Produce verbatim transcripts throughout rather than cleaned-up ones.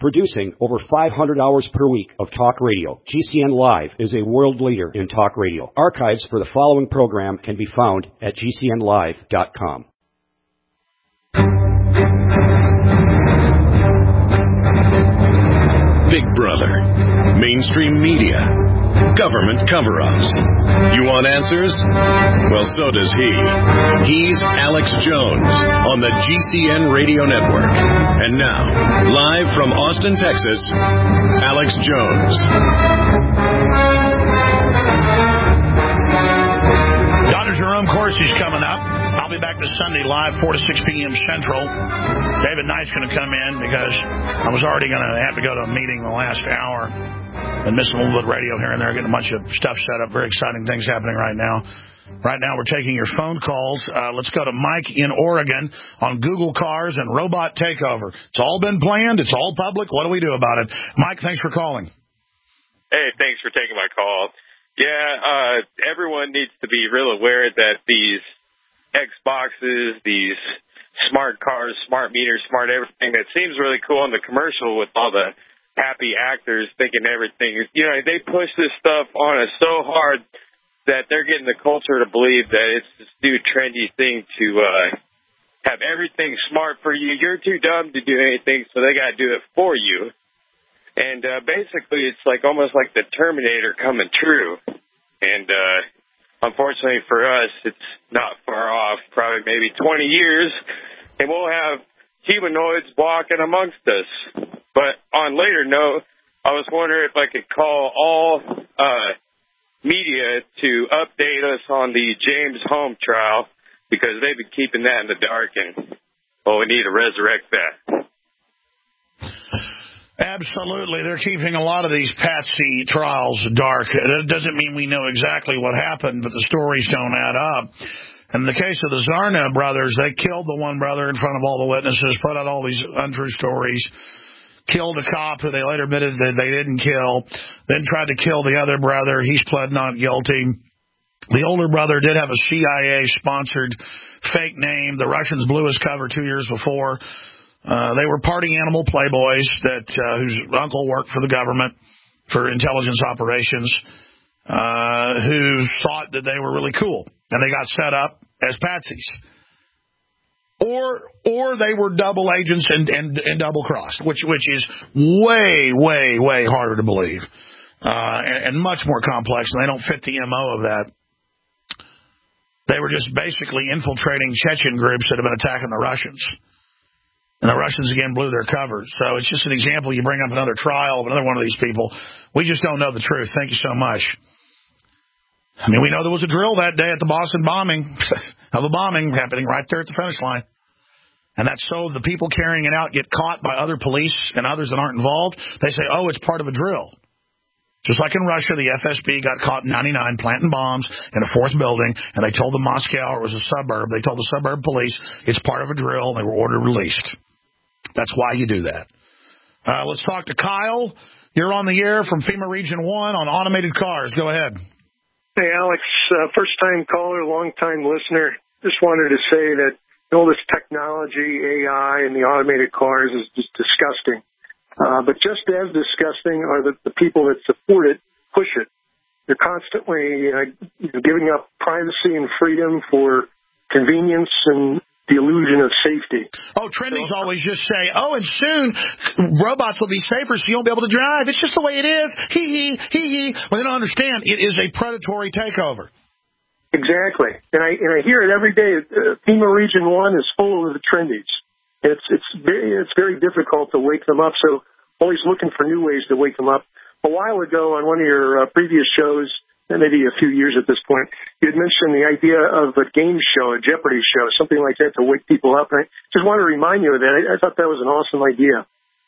Producing over five hundred hours per week of talk radio, G C N Live is a world leader in talk radio. Archives for the following program can be found at G C N live dot com. Big Brother, mainstream media, government cover-ups. You want answers? Well, so does he. He's Alex Jones on the G C N Radio Network. And now, live from Austin, Texas, Alex Jones. Doctor Jerome Corsi's coming up. I'll be back this Sunday live, four to six p.m. Central. David Knight's going to come in because I was already going to have to go to a meeting the last hour. Been missing a little bit of radio here and there, getting a bunch of stuff set up. Very exciting things happening right now. Right now we're taking your phone calls. Uh, let's go to Mike in Oregon on Google Cars and Robot Takeover. It's all been planned. It's all public. What do we do about it? Mike, thanks for calling. Hey, thanks for taking my call. Yeah, uh, everyone needs to be real aware that these Xboxes, these smart cars, smart meters, smart everything, that seems really cool in the commercial with all the happy actors thinking everything. You know, they push this stuff on us so hard that they're getting the culture to believe that it's this new trendy thing to uh, have everything smart for you. You're too dumb to do anything, so they got to do it for you. And uh, basically, it's like almost like the Terminator coming true. And uh, unfortunately for us, it's not far off, probably maybe twenty years, and we'll have humanoids walking amongst us. But on later note, I was wondering if I could call all uh, media to update us on the James Holmes trial, because they've been keeping that in the dark, and, well, we need to resurrect that. Absolutely. They're keeping a lot of these patsy trials dark. It doesn't mean we know exactly what happened, but the stories don't add up. In the case of the Zarna brothers, they killed the one brother in front of all the witnesses, put out all these untrue stories, killed a cop who they later admitted that they didn't kill, then tried to kill the other brother. He's pled not guilty. The older brother did have a C I A-sponsored fake name. The Russians blew his cover two years before. Uh, they were party animal playboys that uh, whose uncle worked for the government for intelligence operations, uh, who thought that they were really cool, and they got set up as patsies. Or or they were double agents and, and, and double-crossed, which which is way, way, way harder to believe, uh, and, and much more complex, and they don't fit the M O of that. They were just basically infiltrating Chechen groups that have been attacking the Russians. And the Russians, again, blew their cover. So it's just an example. You bring up another trial of another one of these people. We just don't know the truth. Thank you so much. I mean, we know there was a drill that day at the Boston bombing, of a bombing happening right there at the finish line. And that's so the people carrying it out get caught by other police and others that aren't involved. They say, oh, it's part of a drill. Just like in Russia, the F S B got caught in ninety-nine planting bombs in a fourth building, and they told the Moscow, or it was a suburb, they told the suburb police it's part of a drill, and they were ordered released. That's why you do that. Uh, let's talk to Kyle. You're on the air from FEMA Region one on automated cars. Go ahead. Hey, Alex, uh, first-time caller, long-time listener. Just wanted to say that all this technology, A I, and the automated cars is just disgusting. Uh, but just as disgusting are the, the people that support it, push it. They're constantly uh, giving up privacy and freedom for convenience and the illusion of safety. Oh, trending's so, always just say, oh, and soon robots will be safer so you won't be able to drive. It's just the way it is. Hee-hee, hee-hee. Well, they don't understand. It is a predatory takeover. Exactly. And I and I hear it every day. Uh, FEMA Region one is full of the trendies. It's it's very, it's very difficult to wake them up, so always looking for new ways to wake them up. A while ago on one of your uh, previous shows, maybe a few years at this point, you had mentioned the idea of a game show, a Jeopardy show, something like that to wake people up. And I just want to remind you of that. I, I thought that was an awesome idea.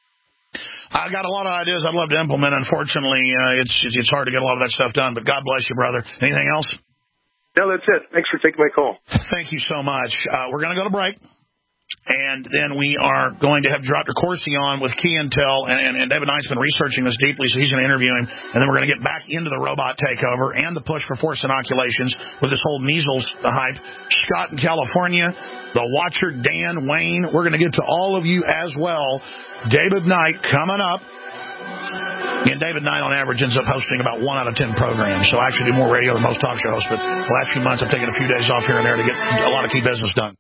I got a lot of ideas I'd love to implement. Unfortunately, uh, it's it's hard to get a lot of that stuff done, but God bless you, brother. Anything else? No, that's it. Thanks for taking my call. Thank you so much. Uh, we're going to go to break. And then we are going to have Doctor Corsi on with Key Intel, and, and, and David Knight's been researching this deeply, so he's going to interview him. And then we're going to get back into the robot takeover and the push for forced inoculations with this whole measles hype. Scott in California, the Watcher Dan Wayne. We're going to get to all of you as well. David Knight coming up. And David Knight, on average, ends up hosting about one out of ten programs. So I actually do more radio than most talk show hosts. But the last few months, I've taken a few days off here and there to get a lot of key business done.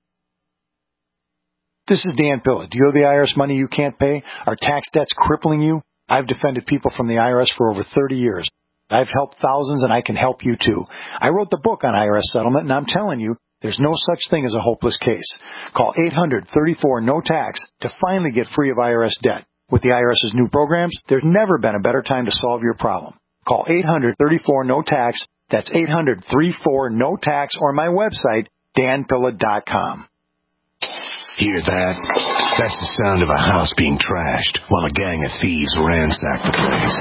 This is Dan Pilla. Do you owe the I R S money you can't pay? Are tax debts crippling you? I've defended people from the I R S for over thirty years. I've helped thousands, and I can help you, too. I wrote the book on I R S settlement, and I'm telling you, there's no such thing as a hopeless case. Call eight hundred thirty-four no tax to finally get free of I R S debt. With the IRS's new programs, there's never been a better time to solve your problem. Call eight hundred thirty-four no tax. That's eight hundred thirty-four no tax, or my website, dan pilla dot com. Hear that? That's the sound of a house being trashed while a gang of thieves ransack the place.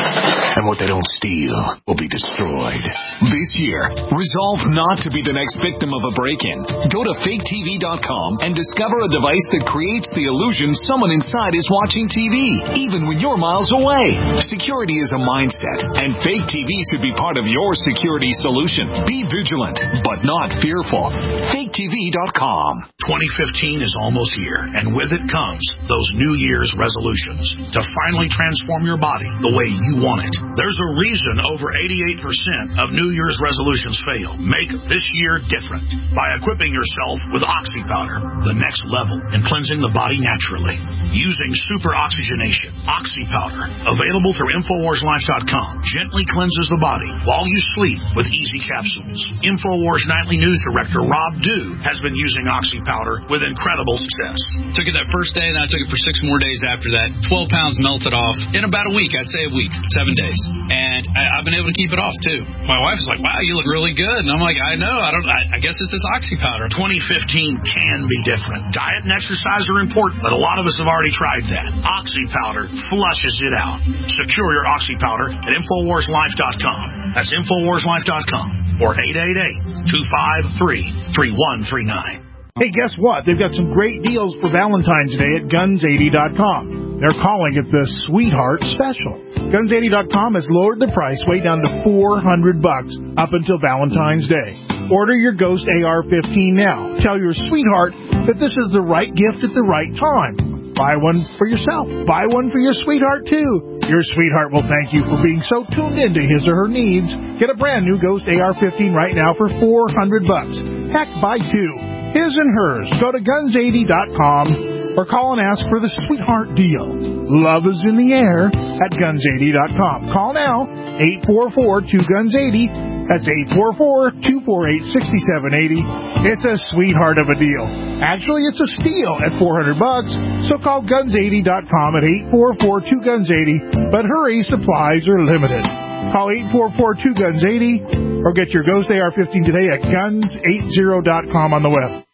And what they don't steal will be destroyed. This year, resolve not to be the next victim of a break-in. Go to fake T V dot com and discover a device that creates the illusion someone inside is watching T V, even when you're miles away. Security is a mindset, and fake T V should be part of your security solution. Be vigilant, but not fearful. fake T V dot com. twenty fifteen is almost here, and with it comes those New Year's resolutions to finally transform your body the way you want it. There's a reason over eighty-eight percent of New Year's resolutions fail. Make this year different by equipping yourself with Oxy Powder, the next level in cleansing the body naturally. Using super oxygenation, Oxy Powder, available through Infowars Life dot com, gently cleanses the body while you sleep with easy capsules. Infowars Nightly News Director Rob Dew has been using Oxy Powder with incredible success. Took it that first day, and I took it for six more days after that. twelve pounds melted off in about a week. I'd say a week, seven days. And I, I've been able to keep it off, too. My wife's like, wow, you look really good. And I'm like, I know. I don't. I, I guess it's this Oxy Powder. twenty fifteen can be different. Diet and exercise are important, but a lot of us have already tried that. Oxy Powder flushes it out. Secure your Oxy Powder at Infowars Life dot com. That's Infowars Life dot com or eight eight eight, two five three, three one three nine. Hey, guess what? They've got some great deals for Valentine's Day at guns eighty dot com. They're calling it the Sweetheart Special. guns eighty dot com has lowered the price way down to four hundred bucks up until Valentine's Day. Order your Ghost A R fifteen now. Tell your sweetheart that this is the right gift at the right time. Buy one for yourself. Buy one for your sweetheart, too. Your sweetheart will thank you for being so tuned into his or her needs. Get a brand new Ghost A R fifteen right now for four hundred bucks. Heck, buy two. His and hers. Go to guns eighty dot com or call and ask for the Sweetheart deal. Love is in the air at guns eighty dot com. Call now, eight four four, two guns eighty. That's eight four four, two four eight, six seven eight zero. It's a sweetheart of a deal. Actually, it's a steal at four hundred bucks. So call guns eighty dot com at eight four four, two guns eighty. But hurry, supplies are limited. Call eight four four, two guns eighty or get your Ghost A R fifteen today at guns eighty dot com on the web.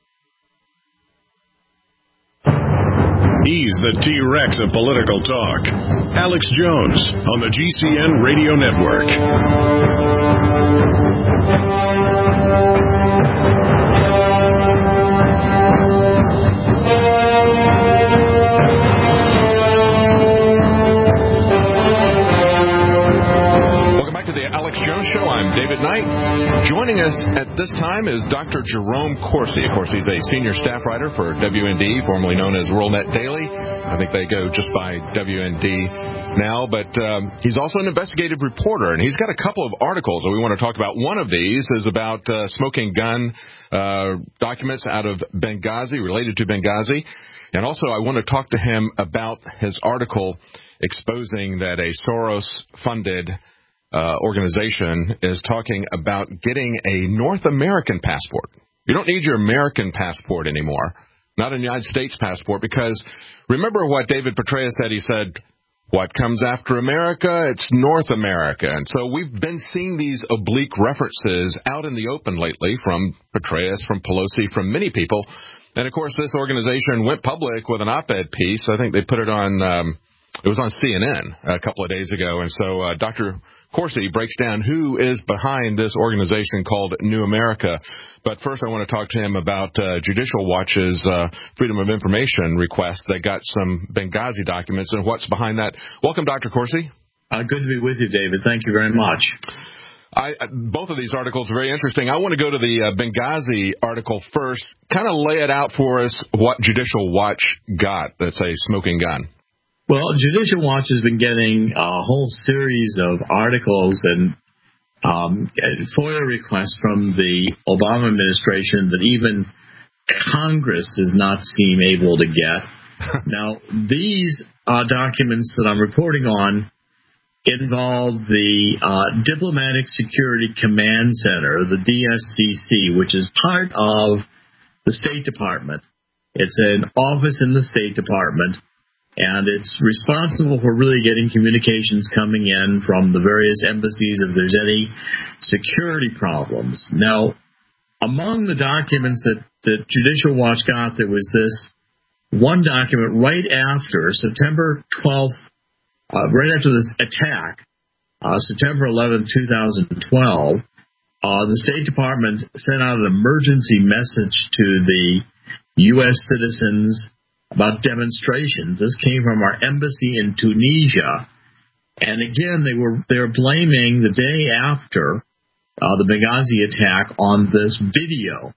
He's the T-Rex of political talk. Alex Jones on the G C N Radio Network. Alex Jones Show. I'm David Knight. Joining us at this time is Doctor Jerome Corsi. Of course, he's a senior staff writer for W N D, formerly known as WorldNet Daily. I think they go just by W N D now, but um, he's also an investigative reporter, and he's got a couple of articles that we want to talk about. One of these is about uh, smoking gun uh, documents out of Benghazi, related to Benghazi. And also, I want to talk to him about his article exposing that a Soros-funded Uh, organization is talking about getting a North American passport. You don't need your American passport anymore, not a United States passport, because remember what David Petraeus said. He said, what comes after America? It's North America. And so we've been seeing these oblique references out in the open lately from Petraeus, from Pelosi, from many people. And, of course, this organization went public with an op-ed piece. I think they put it on um, It was on C N N a couple of days ago, and so uh, Doctor Corsi breaks down who is behind this organization called New America. But first I want to talk to him about uh, Judicial Watch's uh, Freedom of Information request. They got some Benghazi documents and what's behind that. Welcome, Doctor Corsi. Uh, good to be with you, David. Thank you very much. I, both of these articles are very interesting. I want to go to the uh, Benghazi article first, kind of lay it out for us what Judicial Watch got that's a smoking gun. Well, Judicial Watch has been getting a whole series of articles and um, FOIA requests from the Obama administration that even Congress does not seem able to get. Now, these uh, documents that I'm reporting on involve the uh, Diplomatic Security Command Center, the D S C C, which is part of the State Department. It's an office in the State Department, and it's responsible for really getting communications coming in from the various embassies if there's any security problems. Now, among the documents that, that Judicial Watch got, there was this one document right after September twelfth, uh, right after this attack, uh, September eleventh, twenty twelve, uh, the State Department sent out an emergency message to the U S citizens about demonstrations. This came from our embassy in Tunisia, and again, they were they were blaming the day after uh, the Benghazi attack on this video.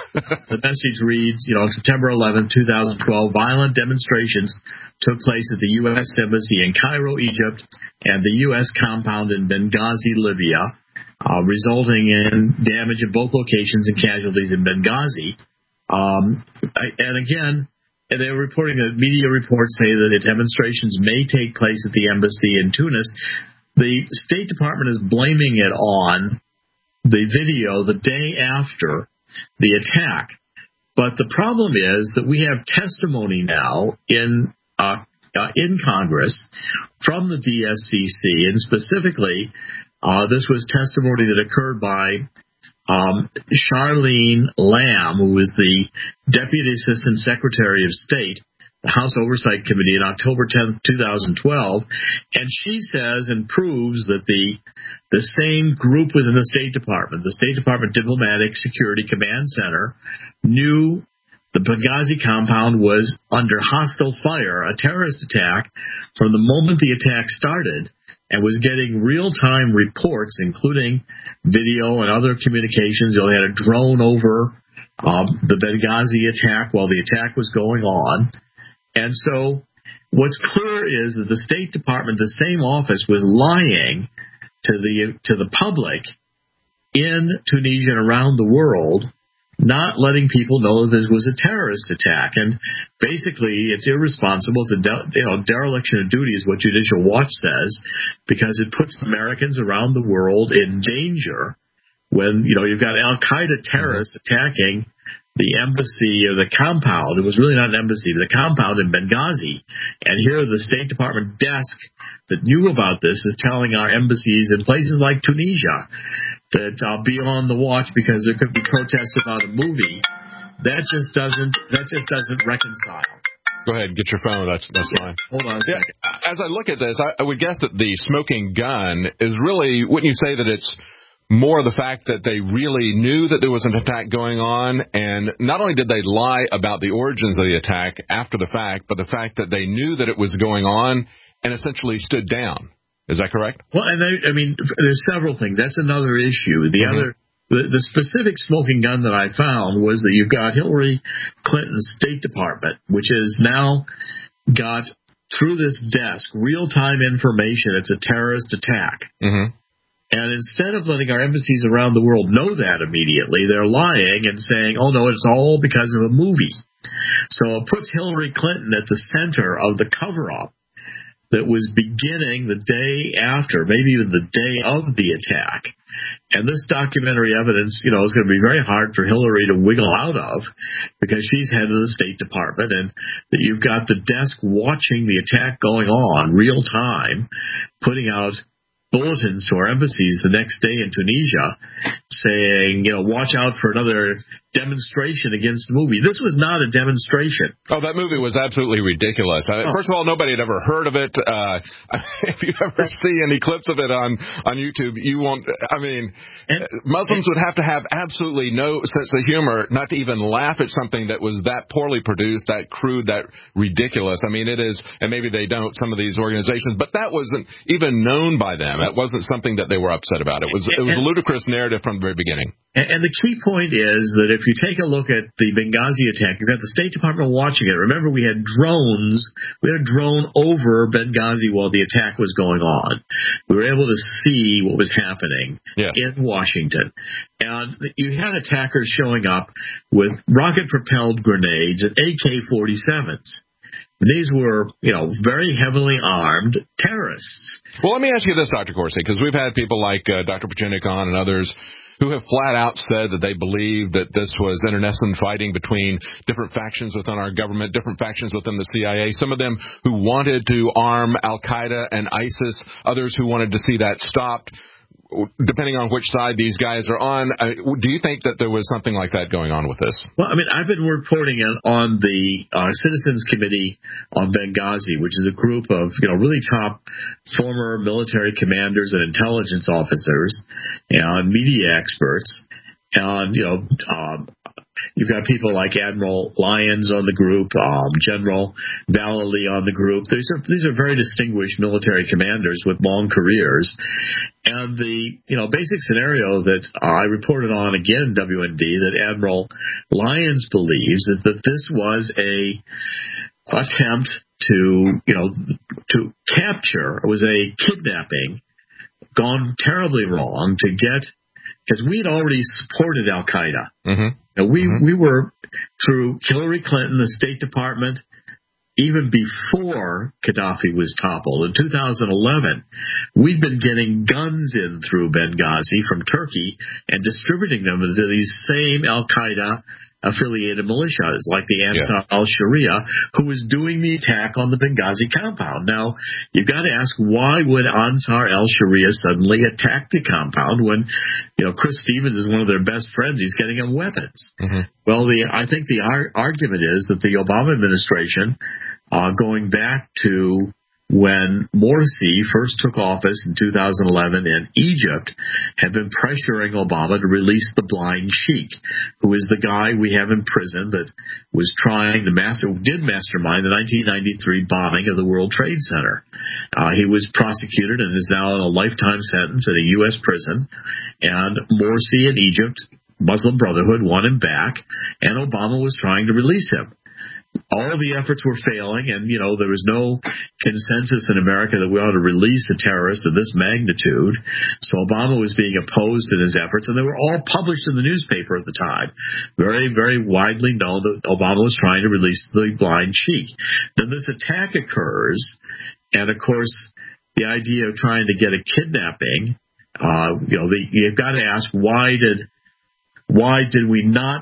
The message reads, you know, September eleventh, twenty twelve, violent demonstrations took place at the U S embassy in Cairo, Egypt, and the U S compound in Benghazi, Libya, uh, resulting in damage in both locations and casualties in Benghazi. Um, and again, And they're reporting that media reports say that the demonstrations may take place at the embassy in Tunis. The State Department is blaming it on the video the day after the attack. But the problem is that we have testimony now in uh, uh, in Congress from the D S C C, and specifically, uh, this was testimony that occurred by Um, Charlene Lamb, who was the Deputy Assistant Secretary of State, the House Oversight Committee, in October tenth, twenty twelve, and she says and proves that the the same group within the State Department, the State Department Diplomatic Security Command Center, knew the Benghazi compound was under hostile fire, a terrorist attack, from the moment the attack started, and was getting real-time reports, including video and other communications. They had a drone over um, the Benghazi attack while the attack was going on. And so what's clear is that the State Department, the same office, was lying to the to the public in Tunisia and around the world, not letting people know that this was a terrorist attack. And basically, it's irresponsible. It's a de- you know, dereliction of duty is what Judicial Watch says, because it puts Americans around the world in danger when, you know, you've got Al-Qaeda terrorists attacking the embassy or the compound. It was really not an embassy, the compound in Benghazi. And here the State Department desk that knew about this is telling our embassies in places like Tunisia that I'll be on the watch because there could be protests about a movie. That just doesn't that just doesn't reconcile. Go ahead, get your phone. That's that's fine. Hold on a yeah, second. As I look at this, I, I would guess that the smoking gun is really, wouldn't you say that it's more the fact that they really knew that there was an attack going on, and not only did they lie about the origins of the attack after the fact, but the fact that they knew that it was going on and essentially stood down. Is that correct? Well, and they, I mean, there's several things. That's another issue. The mm-hmm. other, the, the specific smoking gun that I found was that you've got Hillary Clinton's State Department, which has now got, through this desk, real-time information. It's a terrorist attack. Mm-hmm. And instead of letting our embassies around the world know that immediately, they're lying and saying, oh, no, it's all because of a movie. So it puts Hillary Clinton at the center of the cover-up that was beginning the day after, maybe even the day of the attack. And this documentary evidence, you know, is going to be very hard for Hillary to wiggle out of because she's head of the State Department, and that you've got the desk watching the attack going on real time, putting out bulletins to our embassies the next day in Tunisia saying, you know, watch out for another demonstration against the movie. This was not a demonstration. Oh, that movie was absolutely ridiculous. I, first of all, nobody had ever heard of it. Uh, if you ever see any clips of it on, on YouTube, you won't, I mean, and, Muslims and, would have to have absolutely no sense of humor not to even laugh at something that was that poorly produced, that crude, that ridiculous. I mean, it is, and maybe they don't, some of these organizations, but that wasn't even known by them. That wasn't something that they were upset about. It was, it was a ludicrous narrative from the very beginning. And the key point is that if you take a look at the Benghazi attack, you've got the State Department watching it. Remember, we had drones. We had a drone over Benghazi while the attack was going on. We were able to see what was happening yeah. in Washington. And you had attackers showing up with rocket-propelled grenades and A K forty-sevens. These were, you know, very heavily armed terrorists. Well, let me ask you this, Doctor Corsi, because we've had people like uh, Doctor Pachinik on and others who have flat out said that they believe that this was internecine fighting between different factions within our government, different factions within the C I A, some of them who wanted to arm Al-Qaeda and ISIS, others who wanted to see that stopped. Depending on which side these guys are on, uh, do you think that there was something like that going on with this? Well, I mean, I've been reporting on the uh, Citizens Committee on Benghazi, which is a group of, you know, really top former military commanders and intelligence officers and media experts. And, you know, um, you've got people like Admiral Lyons on the group, um, General Vallely on the group. These are these are very distinguished military commanders with long careers. And the you know basic scenario that I reported on again in W N D that Admiral Lyons believes is that this was a attempt to you know to capture. It was a kidnapping gone terribly wrong to get. Because we had already supported Al-Qaeda. Mm-hmm. Now we, mm-hmm. we were, through Hillary Clinton, the State Department, even before Gaddafi was toppled in two thousand eleven, we'd been getting guns in through Benghazi from Turkey and distributing them to these same Al-Qaeda affiliated militias like the Ansar yeah. al-Sharia, who was doing the attack on the Benghazi compound. Now, you've got to ask, why would Ansar al-Sharia suddenly attack the compound when, you know, Chris Stevens is one of their best friends? He's getting them weapons. Mm-hmm. Well, the I think the ar- argument is that the Obama administration, uh, going back to when Morsi first took office in two thousand eleven in Egypt, had been pressuring Obama to release the blind sheik, who is the guy we have in prison that was trying to master, did mastermind the nineteen ninety-three bombing of the World Trade Center. Uh, he was prosecuted and is now in a lifetime sentence at a U S prison. And Morsi in Egypt, Muslim Brotherhood, won him back, and Obama was trying to release him. All of the efforts were failing, and, you know, there was no consensus in America that we ought to release a terrorist of this magnitude. So Obama was being opposed in his efforts, and they were all published in the newspaper at the time. Very, very widely known that Obama was trying to release the blind sheik. Then this attack occurs, and, of course, the idea of trying to get a kidnapping, uh, you know, the, you've got to ask, why did, why did we not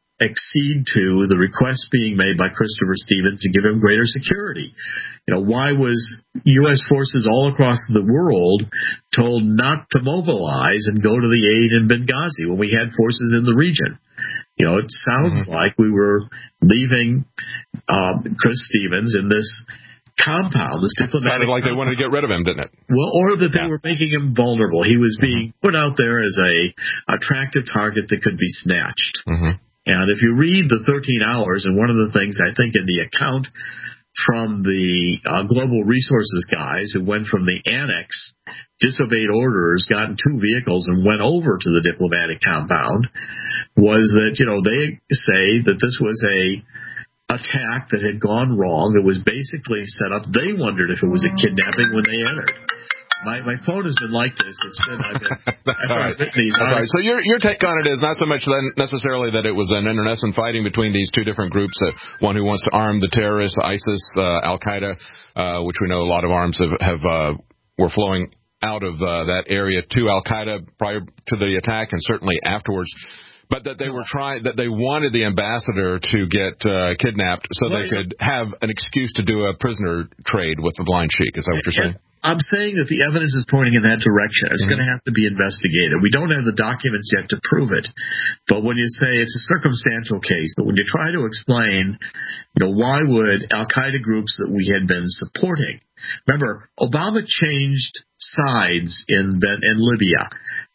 accede to the request being made by Christopher Stevens to give him greater security? You know, why was U S forces all across the world told not to mobilize and go to the aid in Benghazi when we had forces in the region? You know, it sounds mm-hmm. like we were leaving um, Chris Stevens in this compound, this diplomatic sounded like compound. They wanted to get rid of him, didn't it? Well, or that they yeah. were making him vulnerable. He was being mm-hmm. put out there as a attractive target that could be snatched. Mm-hmm. And if you read the thirteen hours, and one of the things I think in the account from the uh, Global Resources guys who went from the annex, disobeyed orders, got in two vehicles, and went over to the diplomatic compound, was that, you know, they say that this was a attack that had gone wrong. It was basically set up. They wondered if it was a kidnapping when they entered. My my phone has been like this. It's been, I've been, That's all right. That's all right. So your your take on it is not so much then necessarily that it was an internecine fighting between these two different groups, uh, one who wants to arm the terrorists, ISIS, uh, Al-Qaeda, uh, which we know a lot of arms have, have uh, were flowing out of uh, that area to Al-Qaeda prior to the attack and certainly afterwards. But that they were trying, that they wanted the ambassador to get uh, kidnapped so they could have an excuse to do a prisoner trade with the blind sheik. Is that what you're saying? I'm saying that the evidence is pointing in that direction. It's mm-hmm. going to have to be investigated. We don't have the documents yet to prove it. But when you say it's a circumstantial case, but when you try to explain, you know, why would al-Qaeda groups that we had been supporting, remember, Obama changed sides in, in Libya.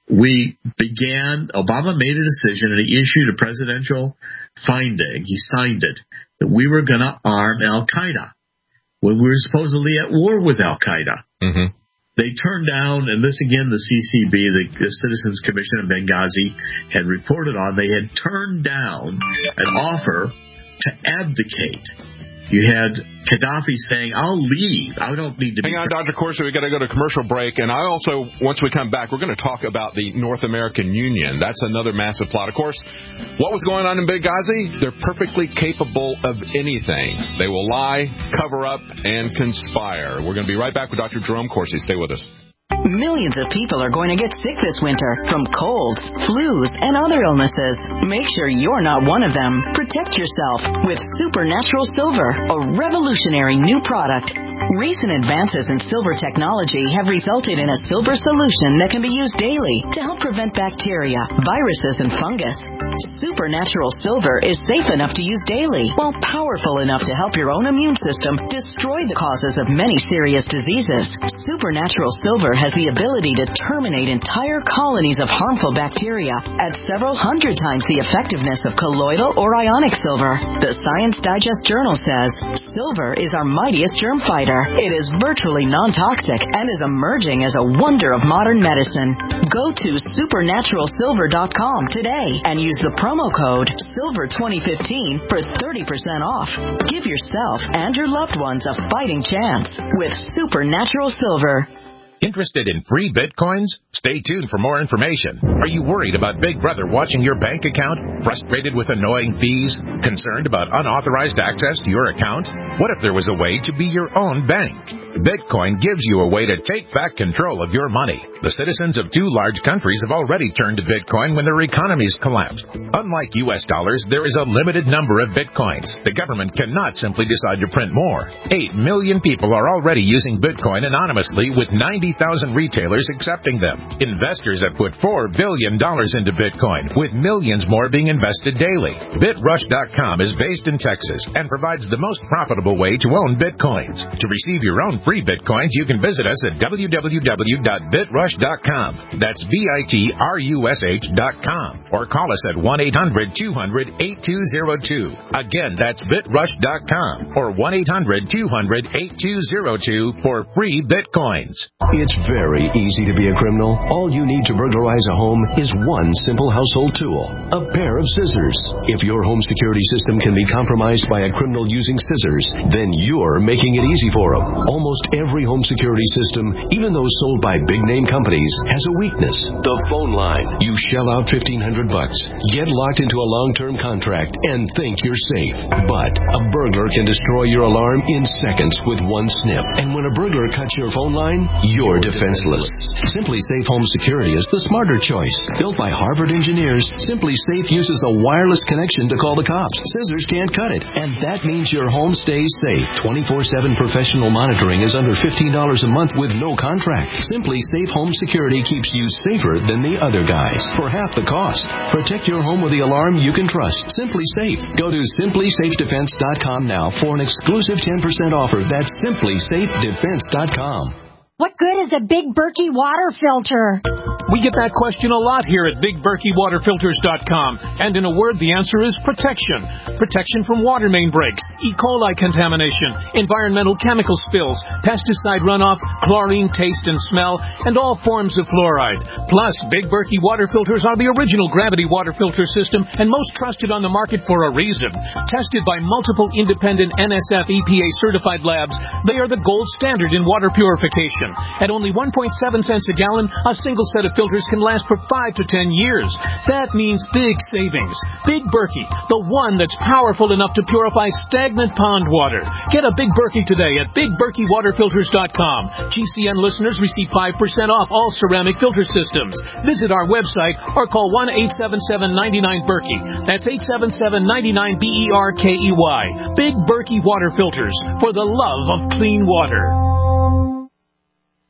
We began, Obama made a decision and he issued a presidential finding, he signed it, that we were going to arm al-Qaeda when we were supposedly at war with al-Qaeda. Mm-hmm. They turned down, and this again the C C B, the, the Citizens Commission of Benghazi, had reported on, they had turned down an offer to abdicate. You had Gaddafi saying, I'll leave. I don't need to be... Hang on, Doctor Corsi, we've got to go to commercial break. And I also, once we come back, we're going to talk about the North American Union. That's another massive plot. Of course, what was going on in Benghazi? They're perfectly capable of anything. They will lie, cover up, and conspire. We're going to be right back with Doctor Jerome Corsi. Stay with us. Millions of people are going to get sick this winter from colds, flus, and other illnesses. Make sure you're not one of them. Protect yourself with Supernatural Silver, a revolutionary new product. Recent advances in silver technology have resulted in a silver solution that can be used daily to help prevent bacteria, viruses, and fungus. Supernatural Silver is safe enough to use daily, while powerful enough to help your own immune system destroy the causes of many serious diseases. Supernatural Silver has the ability to terminate entire colonies of harmful bacteria at several hundred times the effectiveness of colloidal or ionic silver. The Science Digest Journal says silver is our mightiest germ fighter. It is virtually non-toxic and is emerging as a wonder of modern medicine. Go to supernatural silver dot com today and use the promo code silver twenty fifteen for thirty percent off. Give yourself and your loved ones a fighting chance with Supernatural Silver. Interested in free Bitcoins? Stay tuned for more information. Are you worried about Big Brother watching your bank account? Frustrated with annoying fees? Concerned about unauthorized access to your account? What if there was a way to be your own bank? Bitcoin gives you a way to take back control of your money. The citizens of two large countries have already turned to Bitcoin when their economies collapsed. Unlike U S dollars, there is a limited number of Bitcoins. The government cannot simply decide to print more. Eight million people are already using Bitcoin anonymously, with ninety thousand retailers accepting them. Investors have put four billion dollars into Bitcoin, with millions more being invested daily. BitRush dot com is based in Texas and provides the most profitable way to own Bitcoins. To receive your own free Bitcoins, you can visit us at w w w dot bitrush dot com. That's B I T R U S H dot com. Or call us at one eight hundred two hundred eight two zero two. Again, that's bitrush dot com or one eight hundred two hundred eight two zero two for free Bitcoins. It's very easy to be a criminal. All you need to burglarize a home is one simple household tool, a pair of scissors. If your home security system can be compromised by a criminal using scissors, then you're making it easy for them. Almost every home security system, even those sold by big-name companies, has a weakness. The phone line. You shell out fifteen hundred bucks, get locked into a long-term contract, and think you're safe. But a burglar can destroy your alarm in seconds with one snip. And when a burglar cuts your phone line, you're defenseless. Simply Safe Home Security is the smarter choice. Built by Harvard engineers, Simply Safe uses a wireless connection to call the cops. Scissors can't cut it, and that means your home stays safe. twenty-four seven professional monitoring is under fifteen dollars a month with no contract. Simply Safe Home Security keeps you safer than the other guys for half the cost. Protect your home with the alarm you can trust. Simply Safe. Go to simply safe defense dot com now for an exclusive ten percent offer. That's simply safe defense dot com. What good is a Big Berkey water filter? We get that question a lot here at big berkey water filters dot com. And in a word, the answer is protection. Protection from water main breaks, E. coli contamination, environmental chemical spills, pesticide runoff, chlorine taste and smell, and all forms of fluoride. Plus, Big Berkey water filters are the original gravity water filter system and most trusted on the market for a reason. Tested by multiple independent N S F E P A certified labs, they are the gold standard in water purification. At only one point seven cents a gallon, a single set of filters can last for five to ten years. That means big savings. Big Berkey, the one that's powerful enough to purify stagnant pond water. Get a Big Berkey today at big berkey water filters dot com. G C N listeners receive five percent off all ceramic filter systems. Visit our website or call one eight seven seven nine nine Berkey. That's eight seven seven nine nine B E R K E Y. Big Berkey water filters, for the love of clean water.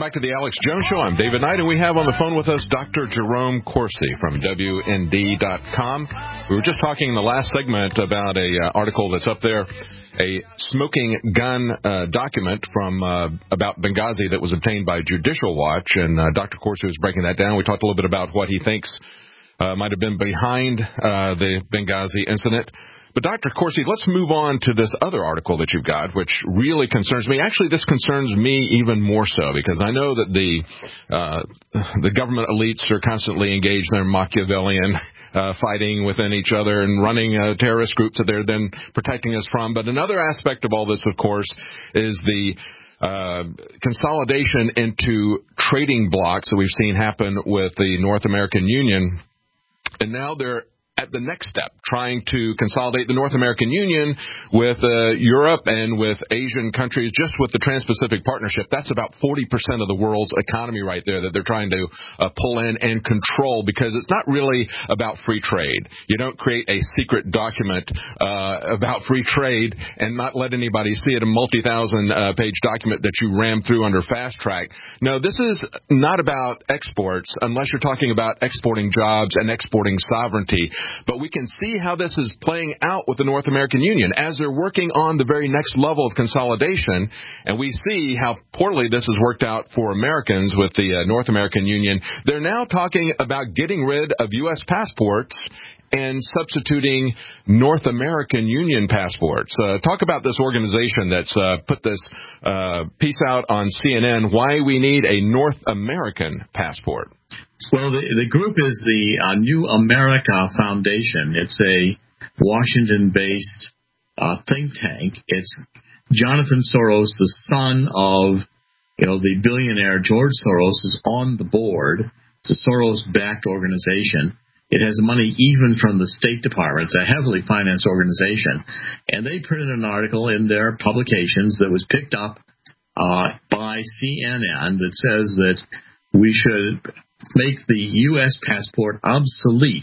back to the Alex Jones Show. I'm David Knight, and we have on the phone with us Doctor Jerome Corsi from W N D dot com. We were just talking in the last segment about a uh, article that's up there, a smoking gun uh, document from uh, about Benghazi that was obtained by Judicial Watch, and uh, Doctor Corsi was breaking that down. We talked a little bit about what he thinks uh, might have been behind uh, the Benghazi incident. But, Doctor Corsi, let's move on to this other article that you've got, which really concerns me. Actually, this concerns me even more so, because I know that the uh, the government elites are constantly engaged in their Machiavellian uh, fighting within each other and running uh, terrorist groups that they're then protecting us from. But another aspect of all this, of course, is the uh, consolidation into trading blocks that we've seen happen with the North American Union. And now they're at the next step, trying to consolidate the North American Union with uh, Europe and with Asian countries, just with the Trans-Pacific Partnership. That's about forty percent of the world's economy right there that they're trying to uh, pull in and control, because it's not really about free trade. You don't create a secret document uh, about free trade and not let anybody see it, a multi-thousand uh, page document that you ram through under fast track. No, this is not about exports, unless you're talking about exporting jobs and exporting sovereignty. But we can see how this is playing out with the North American Union as they're working on the very next level of consolidation. And we see how poorly this has worked out for Americans with the uh, North American Union. They're now talking about getting rid of U S passports and substituting North American Union passports. Uh, talk about this organization that's uh, put this uh, piece out on C N N, why we need a North American passport. Well, the, the group is the uh, New America Foundation. It's a Washington-based uh, think tank. It's Jonathan Soros, the son of, you know, the billionaire George Soros, is on the board. It's a Soros-backed organization. It has money even from the State Department. It's a heavily financed organization. And they printed an article in their publications that was picked up uh, by C N N that says that we should make the U S passport obsolete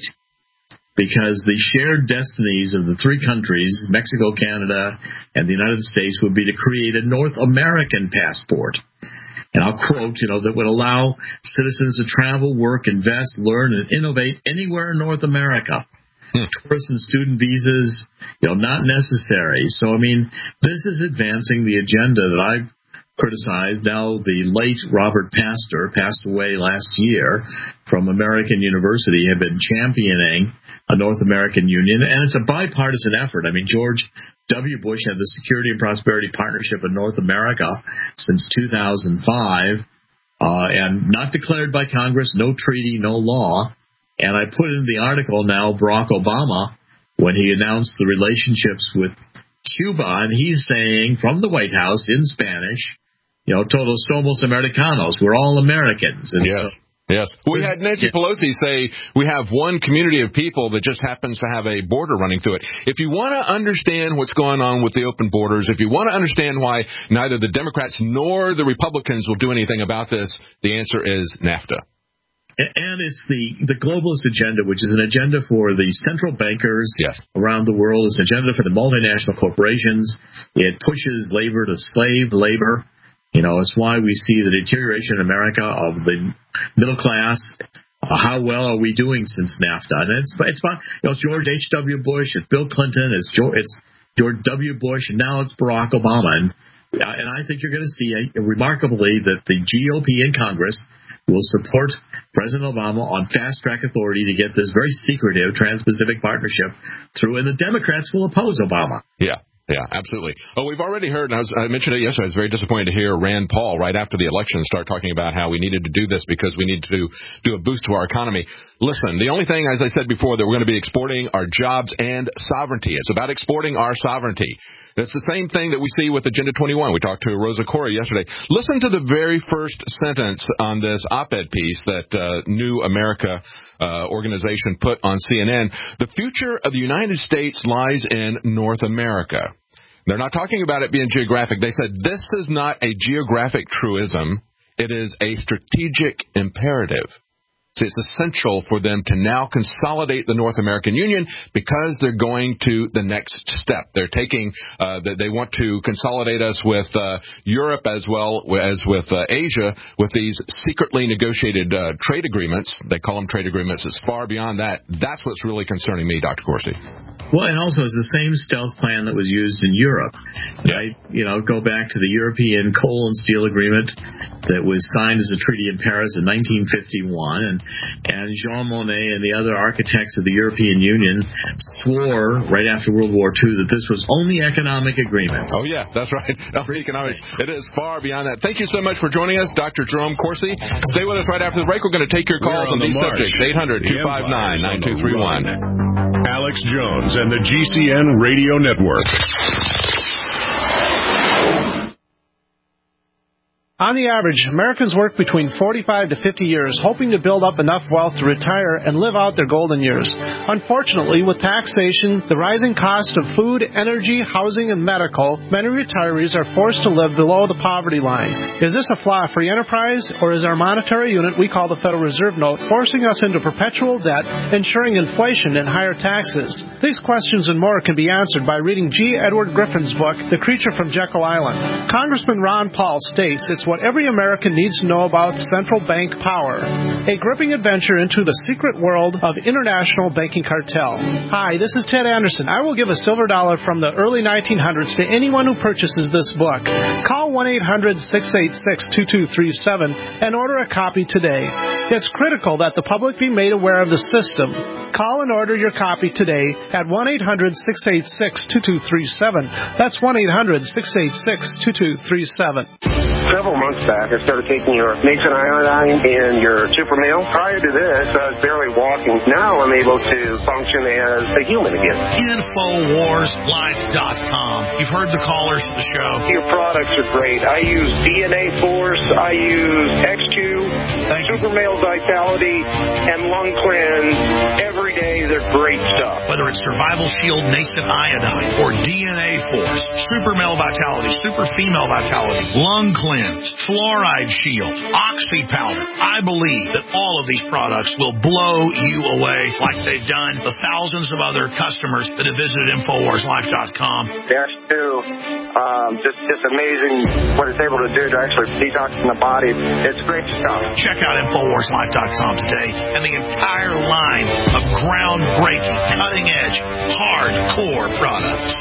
because the shared destinies of the three countries, Mexico, Canada, and the United States, would be to create a North American passport. And I'll quote, you know, that would allow citizens to travel, work, invest, learn, and innovate anywhere in North America. Hmm. Tourist and student visas, you know, not necessary. So, I mean, this is advancing the agenda that I've criticized. Now, the late Robert Pastor passed away last year from American University, had been championing a North American Union, and it's a bipartisan effort. I mean, George W. Bush had the Security and Prosperity Partnership in North America since two thousand five, uh, and not declared by Congress, no treaty, no law. And I put in the article now Barack Obama, when he announced the relationships with Cuba, and he's saying from the White House in Spanish, you know, todos somos americanos. We're all Americans. And yes. So, yes. We had Nancy yeah. Pelosi say we have one community of people that just happens to have a border running through it. If you want to understand what's going on with the open borders, if you want to understand why neither the Democrats nor the Republicans will do anything about this, the answer is NAFTA. And it's the, the globalist agenda, which is an agenda for the central bankers yes. around the world. It's an agenda for the multinational corporations. It pushes labor to slave labor. You know, it's why we see the deterioration in America of the middle class. Uh, how well are we doing since NAFTA? And it's, it's, you know, it's George H W. Bush, it's Bill Clinton, it's George, it's George W. Bush, and now it's Barack Obama. And, and I think you're going to see, a, remarkably, that the G O P in Congress will support President Obama on fast-track authority to get this very secretive Trans-Pacific Partnership through, and the Democrats will oppose Obama. Yeah. Yeah, absolutely. Oh, we've already heard, and I, was, I mentioned it yesterday, I was very disappointed to hear Rand Paul right after the election start talking about how we needed to do this because we need to do a boost to our economy. Listen, the only thing, as I said before, that we're going to be exporting are jobs and sovereignty. It's about exporting our sovereignty. It's the same thing that we see with Agenda twenty-one. We talked to Rosa Corey yesterday. Listen to the very first sentence on this op-ed piece that uh, New America uh, organization put on C N N. The future of the United States lies in North America. They're not talking about it being geographic. They said this is not a geographic truism. It is a strategic imperative. So it's essential for them to now consolidate the North American Union because they're going to the next step. They're taking, uh, they want to consolidate us with uh, Europe as well as with uh, Asia with these secretly negotiated uh, trade agreements. They call them trade agreements. It's far beyond that. That's what's really concerning me, Doctor Corsi. Well, and also it's the same stealth plan that was used in Europe. Right? You know, go back to the European Coal and Steel Agreement that was signed as a treaty in Paris in nineteen fifty-one, and, and Jean Monnet and the other architects of the European Union swore right after World War Two that this was only economic agreements. Oh, yeah, that's right. For economics, it is far beyond that. Thank you so much for joining us, Doctor Jerome Corsi. Stay with us right after the break. We're going to take your calls on, on these march. subjects. eight hundred, two five nine, nine two three one. Alex Jones and the G C N Radio Network. On the average, Americans work between forty-five to fifty years, hoping to build up enough wealth to retire and live out their golden years. Unfortunately, with taxation, the rising cost of food, energy, housing, and medical, many retirees are forced to live below the poverty line. Is this a flaw free enterprise, or is our monetary unit we call the Federal Reserve Note forcing us into perpetual debt, ensuring inflation and higher taxes? These questions and more can be answered by reading G. Edward Griffin's book, The Creature from Jekyll Island. Congressman Ron Paul states it's what every American needs to know about central bank power. A gripping adventure into the secret world of international banking cartel. Hi, this is Ted Anderson. I will give a silver dollar from the early nineteen hundreds to anyone who purchases this book. Call one eight hundred, six eight six, two two three seven and order a copy today. It's critical that the public be made aware of the system. Call and order your copy today at one eight hundred, six eight six, two two three seven. That's one eight hundred, six eight six, two two three seven. Several months back, I started taking your nascent iodine and your super meal. Prior to this, I was barely walking. Now I'm able to function as a human again. Infowars Life dot com. You've heard the callers of the show. Your products are great. I use D N A Force. I use X Q, Super Male Vitality, and Lung Cleanse. Every day, they're great stuff. Whether it's Survival Shield Nascent Iodine or D N A Force, Super Male Vitality, Super Female Vitality, Lung Cleanse, Fluoride Shield, Oxy Powder. I believe that all of these products will blow you away like they've done the thousands of other customers that have visited Infowars Life dot com. Dash two, um, just, just amazing what it's able to do to actually detox in the body. It's great stuff. Check out Infowars Life dot com today and the entire line of groundbreaking, cutting-edge, hardcore products.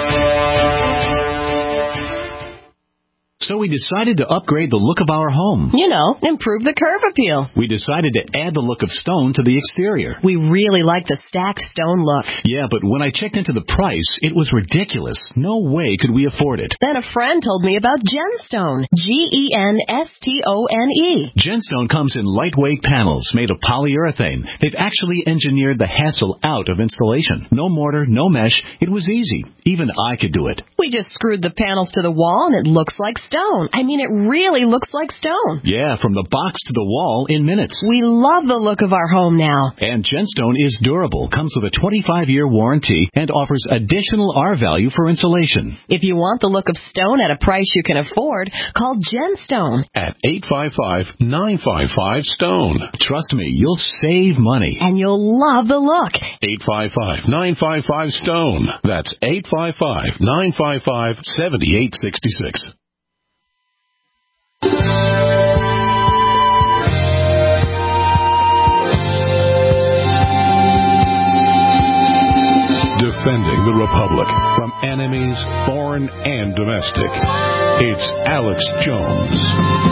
So we decided to upgrade the look of our home. You know, improve the curb appeal. We decided to add the look of stone to the exterior. We really like the stacked stone look. Yeah, but when I checked into the price, it was ridiculous. No way could we afford it. Then a friend told me about Genstone. G E N S T O N E. Genstone comes in lightweight panels made of polyurethane. They've actually engineered the hassle out of installation. No mortar, no mesh. It was easy. Even I could do it. We just screwed the panels to the wall and it looks like stone. I mean, it really looks like stone. Yeah, from the box to the wall in minutes. We love the look of our home now. And Genstone is durable, comes with a twenty-five year warranty, and offers additional R value for insulation. If you want the look of stone at a price you can afford, call Genstone at eight five five, nine five five, STONE. Trust me, you'll save money. And you'll love the look. eight five five, nine five five, STONE. That's eight five five, nine five five, seven eight six six. Defending the Republic from enemies, foreign and domestic. It's Alex Jones.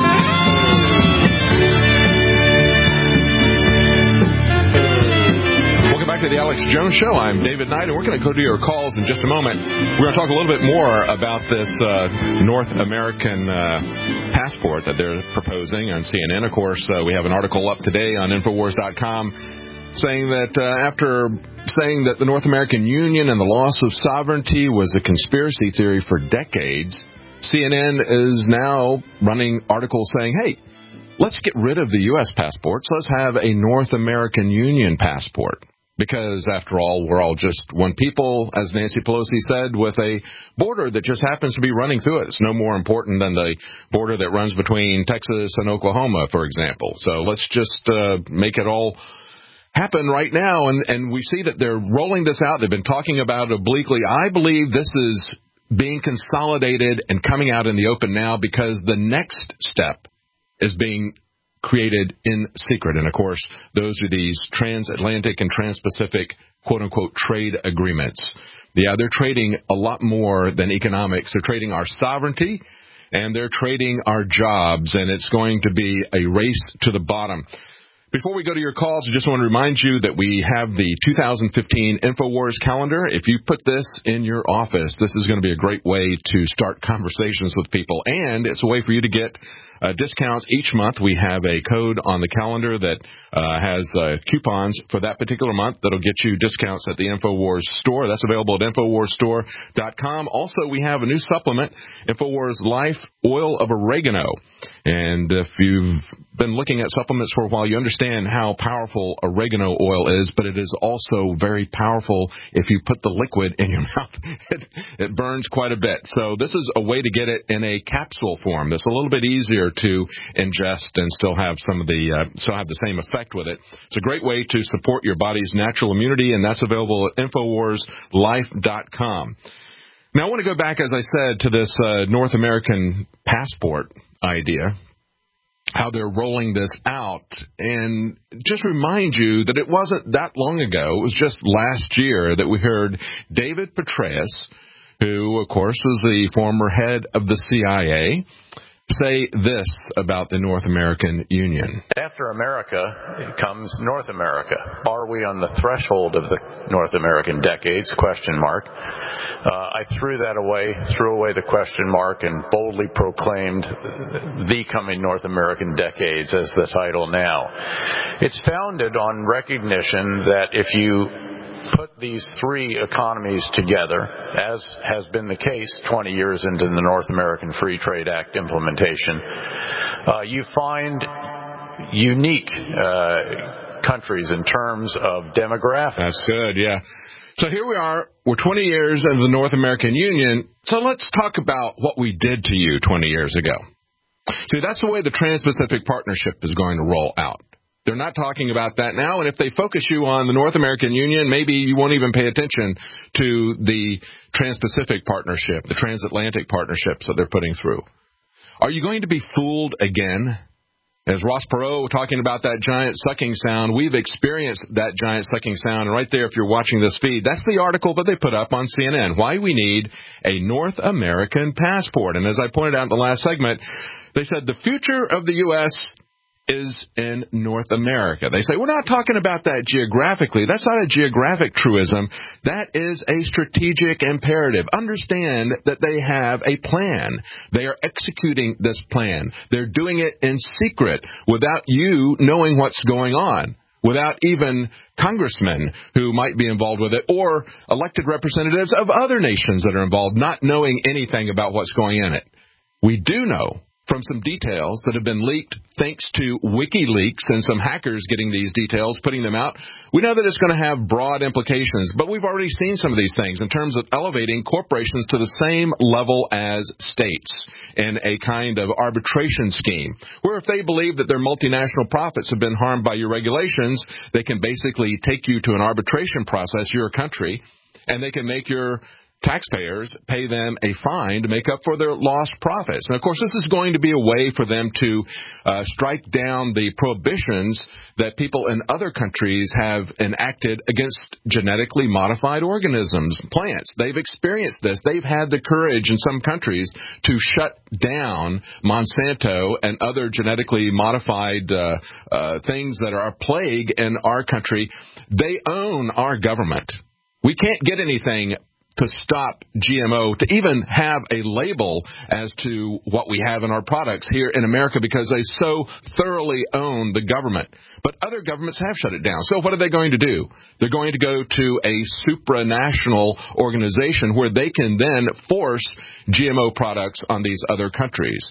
Back to the Alex Jones Show. I'm David Knight, and we're going to go to your calls in just a moment. We're going to talk a little bit more about this uh, North American uh, passport that they're proposing on C N N. Of course, uh, we have an article up today on Infowars dot com saying that uh, after saying that the North American Union and the loss of sovereignty was a conspiracy theory for decades, C N N is now running articles saying, hey, let's get rid of the U S passports. Let's have a North American Union passport. Because, after all, we're all just one people, as Nancy Pelosi said, with a border that just happens to be running through it. It's no more important than the border that runs between Texas and Oklahoma, for example. So let's just uh, make it all happen right now. And, and we see that they're rolling this out. They've been talking about it obliquely. I believe this is being consolidated and coming out in the open now because the next step is being created in secret. And, of course, those are these transatlantic and transpacific, quote-unquote, trade agreements. Yeah, they're trading a lot more than economics. They're trading our sovereignty, and they're trading our jobs, and it's going to be a race to the bottom. Before we go to your calls, I just want to remind you that we have the two thousand fifteen InfoWars calendar. If you put this in your office, this is going to be a great way to start conversations with people, and it's a way for you to get uh, discounts each month. We have a code on the calendar that uh, has uh, coupons for that particular month that'll get you discounts at the InfoWars store. That's available at InfoWars store dot com. Also, we have a new supplement, InfoWars Life Oil of Oregano. And if you've been looking at supplements for a while, you understand how powerful oregano oil is, but it is also very powerful if you put the liquid in your mouth. It, it burns quite a bit. So this is a way to get it in a capsule form that's a little bit easier to ingest and still have some of the uh, still have the same effect with it. It's a great way to support your body's natural immunity, and that's available at InfoWars Life dot com. Now, I want to go back, as I said, to this uh, North American passport idea, how they're rolling this out, and just remind you that it wasn't that long ago. It was just last year that we heard David Petraeus, who, of course, was the former head of the C I A, say this about the North American Union. After America comes North America. Are we on the threshold of the North American decades? Question mark. Uh, I threw that away, threw away the question mark, and boldly proclaimed the coming North American decades as the title now. It's founded on recognition that if you put these three economies together, as has been the case twenty years into the North American Free Trade Act implementation, uh, you find unique uh, countries in terms of demographics. That's good, yeah. So here we are. We're twenty years into the North American Union. So let's talk about what we did to you twenty years ago. See, that's the way the Trans-Pacific Partnership is going to roll out. They're not talking about that now, and if they focus you on the North American Union, maybe you won't even pay attention to the Trans-Pacific Partnership, the transatlantic partnerships that they're putting through. Are you going to be fooled again? As Ross Perot talking about that giant sucking sound, we've experienced that giant sucking sound. And right there, if you're watching this feed, that's the article that they put up on C N N, why we need a North American passport. And as I pointed out in the last segment, they said the future of the U S is in North America. They say, we're not talking about that geographically. That's not a geographic truism. That is a strategic imperative. Understand that they have a plan. They are executing this plan. They're doing it in secret without you knowing what's going on, without even congressmen who might be involved with it or elected representatives of other nations that are involved not knowing anything about what's going in it. We do know from some details that have been leaked thanks to WikiLeaks and some hackers getting these details, putting them out. We know that it's going to have broad implications, but we've already seen some of these things in terms of elevating corporations to the same level as states in a kind of arbitration scheme, where if they believe that their multinational profits have been harmed by your regulations, they can basically take you to an arbitration process, your country, and they can make your taxpayers pay them a fine to make up for their lost profits. And, of course, this is going to be a way for them to uh, strike down the prohibitions that people in other countries have enacted against genetically modified organisms, plants. They've experienced this. They've had the courage in some countries to shut down Monsanto and other genetically modified uh, uh, things that are a plague in our country. They own our government. We can't get anything to stop G M O, to even have a label as to what we have in our products here in America, because they so thoroughly own the government. But other governments have shut it down. So what are they going to do? They're going to go to a supranational organization where they can then force G M O products on these other countries.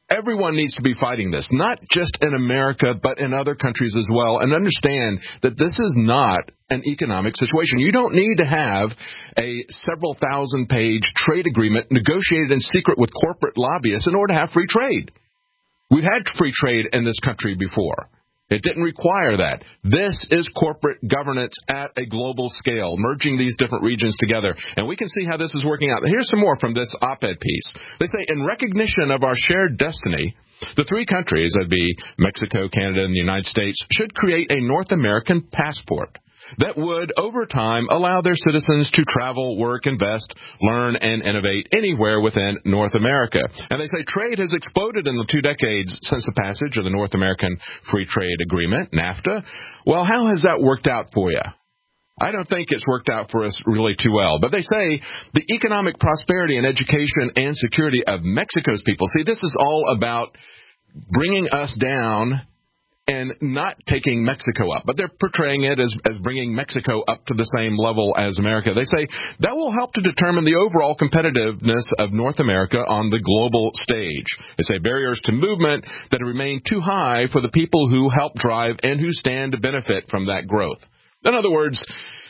Everyone needs to be fighting this, not just in America, but in other countries as well, and understand that this is not an economic situation. You don't need to have a several thousand page trade agreement negotiated in secret with corporate lobbyists in order to have free trade. We've had free trade in this country before. It didn't require that. This is corporate governance at a global scale, merging these different regions together. And we can see how this is working out. Here's some more from this op-ed piece. They say, in recognition of our shared destiny, the three countries, that'd be Mexico, Canada, and the United States, should create a North American passport that would, over time, allow their citizens to travel, work, invest, learn, and innovate anywhere within North America. And they say trade has exploded in the two decades since the passage of the North American Free Trade Agreement, NAFTA. Well, how has that worked out for you? I don't think it's worked out for us really too well. But they say the economic prosperity and education and security of Mexico's people, see, this is all about bringing us down and not taking Mexico up, but they're portraying it as, as bringing Mexico up to the same level as America. They say that will help to determine the overall competitiveness of North America on the global stage. They say barriers to movement that remain too high for the people who help drive and who stand to benefit from that growth. In other words,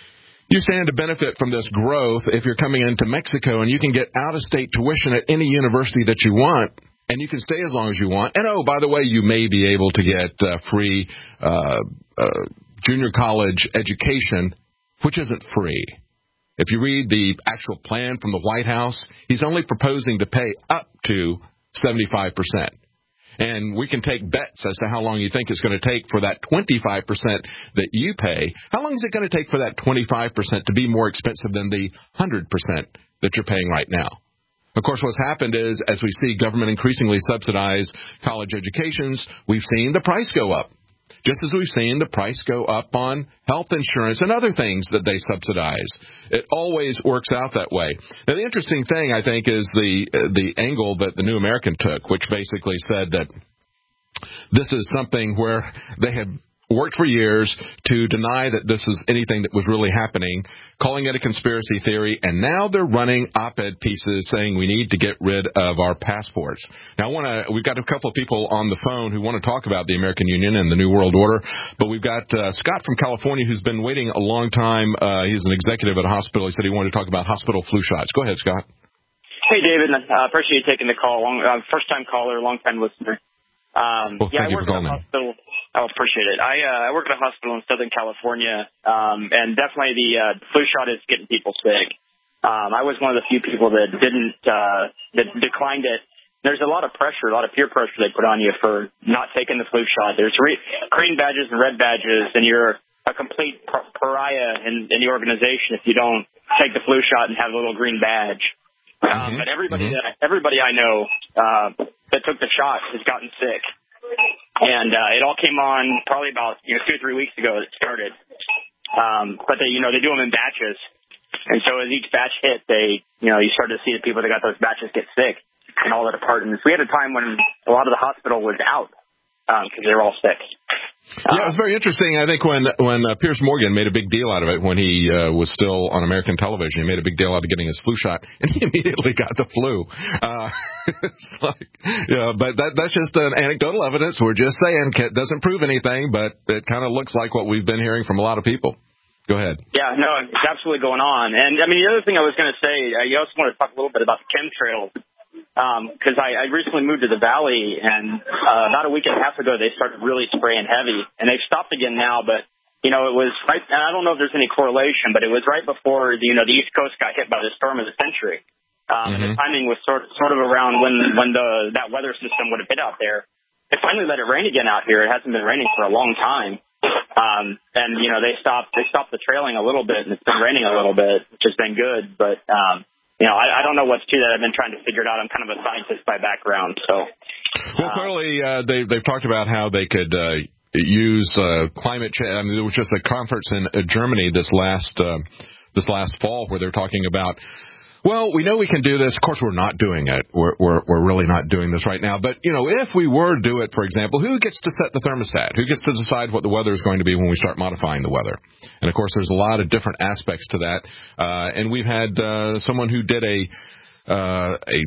you stand to benefit from this growth if you're coming into Mexico and you can get out-of-state tuition at any university that you want. And you can stay as long as you want. And, oh, by the way, you may be able to get uh, free uh, uh, junior college education, which isn't free. If you read the actual plan from the White House, he's only proposing to pay up to seventy-five percent. And we can take bets as to how long you think it's going to take for that twenty-five percent that you pay. How long is it going to take for that twenty-five percent to be more expensive than the one hundred percent that you're paying right now? Of course, what's happened is, as we see government increasingly subsidize college educations, we've seen the price go up, just as we've seen the price go up on health insurance and other things that they subsidize. It always works out that way. Now, the interesting thing, I think, is the uh, the angle that the New American took, which basically said that this is something where they had worked for years to deny that this is anything that was really happening, calling it a conspiracy theory, and now they're running op-ed pieces saying we need to get rid of our passports. Now, I want to. We've got a couple of people on the phone who want to talk about the American Union and the New World Order, but we've got uh, Scott from California who's been waiting a long time. Uh, he's an executive at a hospital. He said he wanted to talk about hospital flu shots. Go ahead, Scott. Hey, David. I uh, appreciate you taking the call. Long, uh, first-time caller, long-time listener. Um, well, yeah, I thank you work for at a calling. hospital. I appreciate it. I uh, I work at a hospital in Southern California, um, and definitely the uh, flu shot is getting people sick. Um, I was one of the few people that didn't uh, that declined it. There's a lot of pressure, a lot of peer pressure they put on you for not taking the flu shot. There's re- green badges and red badges, and you're a complete par- pariah in, in the organization if you don't take the flu shot and have a little green badge. Um, mm-hmm. But everybody, mm-hmm. that, everybody I know uh, that took the shot has gotten sick. And uh, it all came on probably about you know two or three weeks ago it started. Um, but they you know they do them in batches, and so as each batch hit, they you know you started to see the people that got those batches get sick in all the departments. We had a time when a lot of the hospital was out because um, they were all sick. Yeah, it was very interesting. I think when when uh, Piers Morgan made a big deal out of it when he uh, was still on American television, he made a big deal out of getting his flu shot, and he immediately got the flu. Uh, it's like, yeah, but that that's just an anecdotal evidence. We're just saying it doesn't prove anything, but it kind of looks like what we've been hearing from a lot of people. Go ahead. Yeah, no, it's absolutely going on. And I mean, the other thing I was going to say, uh, you also want to talk a little bit about the chemtrails. Because um, I, I recently moved to the Valley, and uh, about a week and a half ago, they started really spraying heavy. And they've stopped again now, but, you know, it was right, and I don't know if there's any correlation, but it was right before, the, you know, the East Coast got hit by the storm of the century. Um, mm-hmm. And the timing was sort, sort of around when, when the that weather system would have hit out there. They finally let it rain again out here. It hasn't been raining for a long time. Um, and, you know, they stopped, they stopped the trailing a little bit, and it's been raining a little bit, which has been good, but, um, You know, I, I don't know what's to that. I've been trying to figure it out. I'm kind of a scientist by background, so. Well, clearly uh, they, they've talked about how they could uh, use uh, climate change. I mean, there was just a conference in uh, Germany this last uh, this last fall where they're talking about, well, we know we can do this. Of course, we're not doing it. We're, we're we're really not doing this right now. But, you know, if we were to do it, for example, who gets to set the thermostat? Who gets to decide what the weather is going to be when we start modifying the weather? And, of course, there's a lot of different aspects to that. Uh, and we've had uh, someone who did a uh, a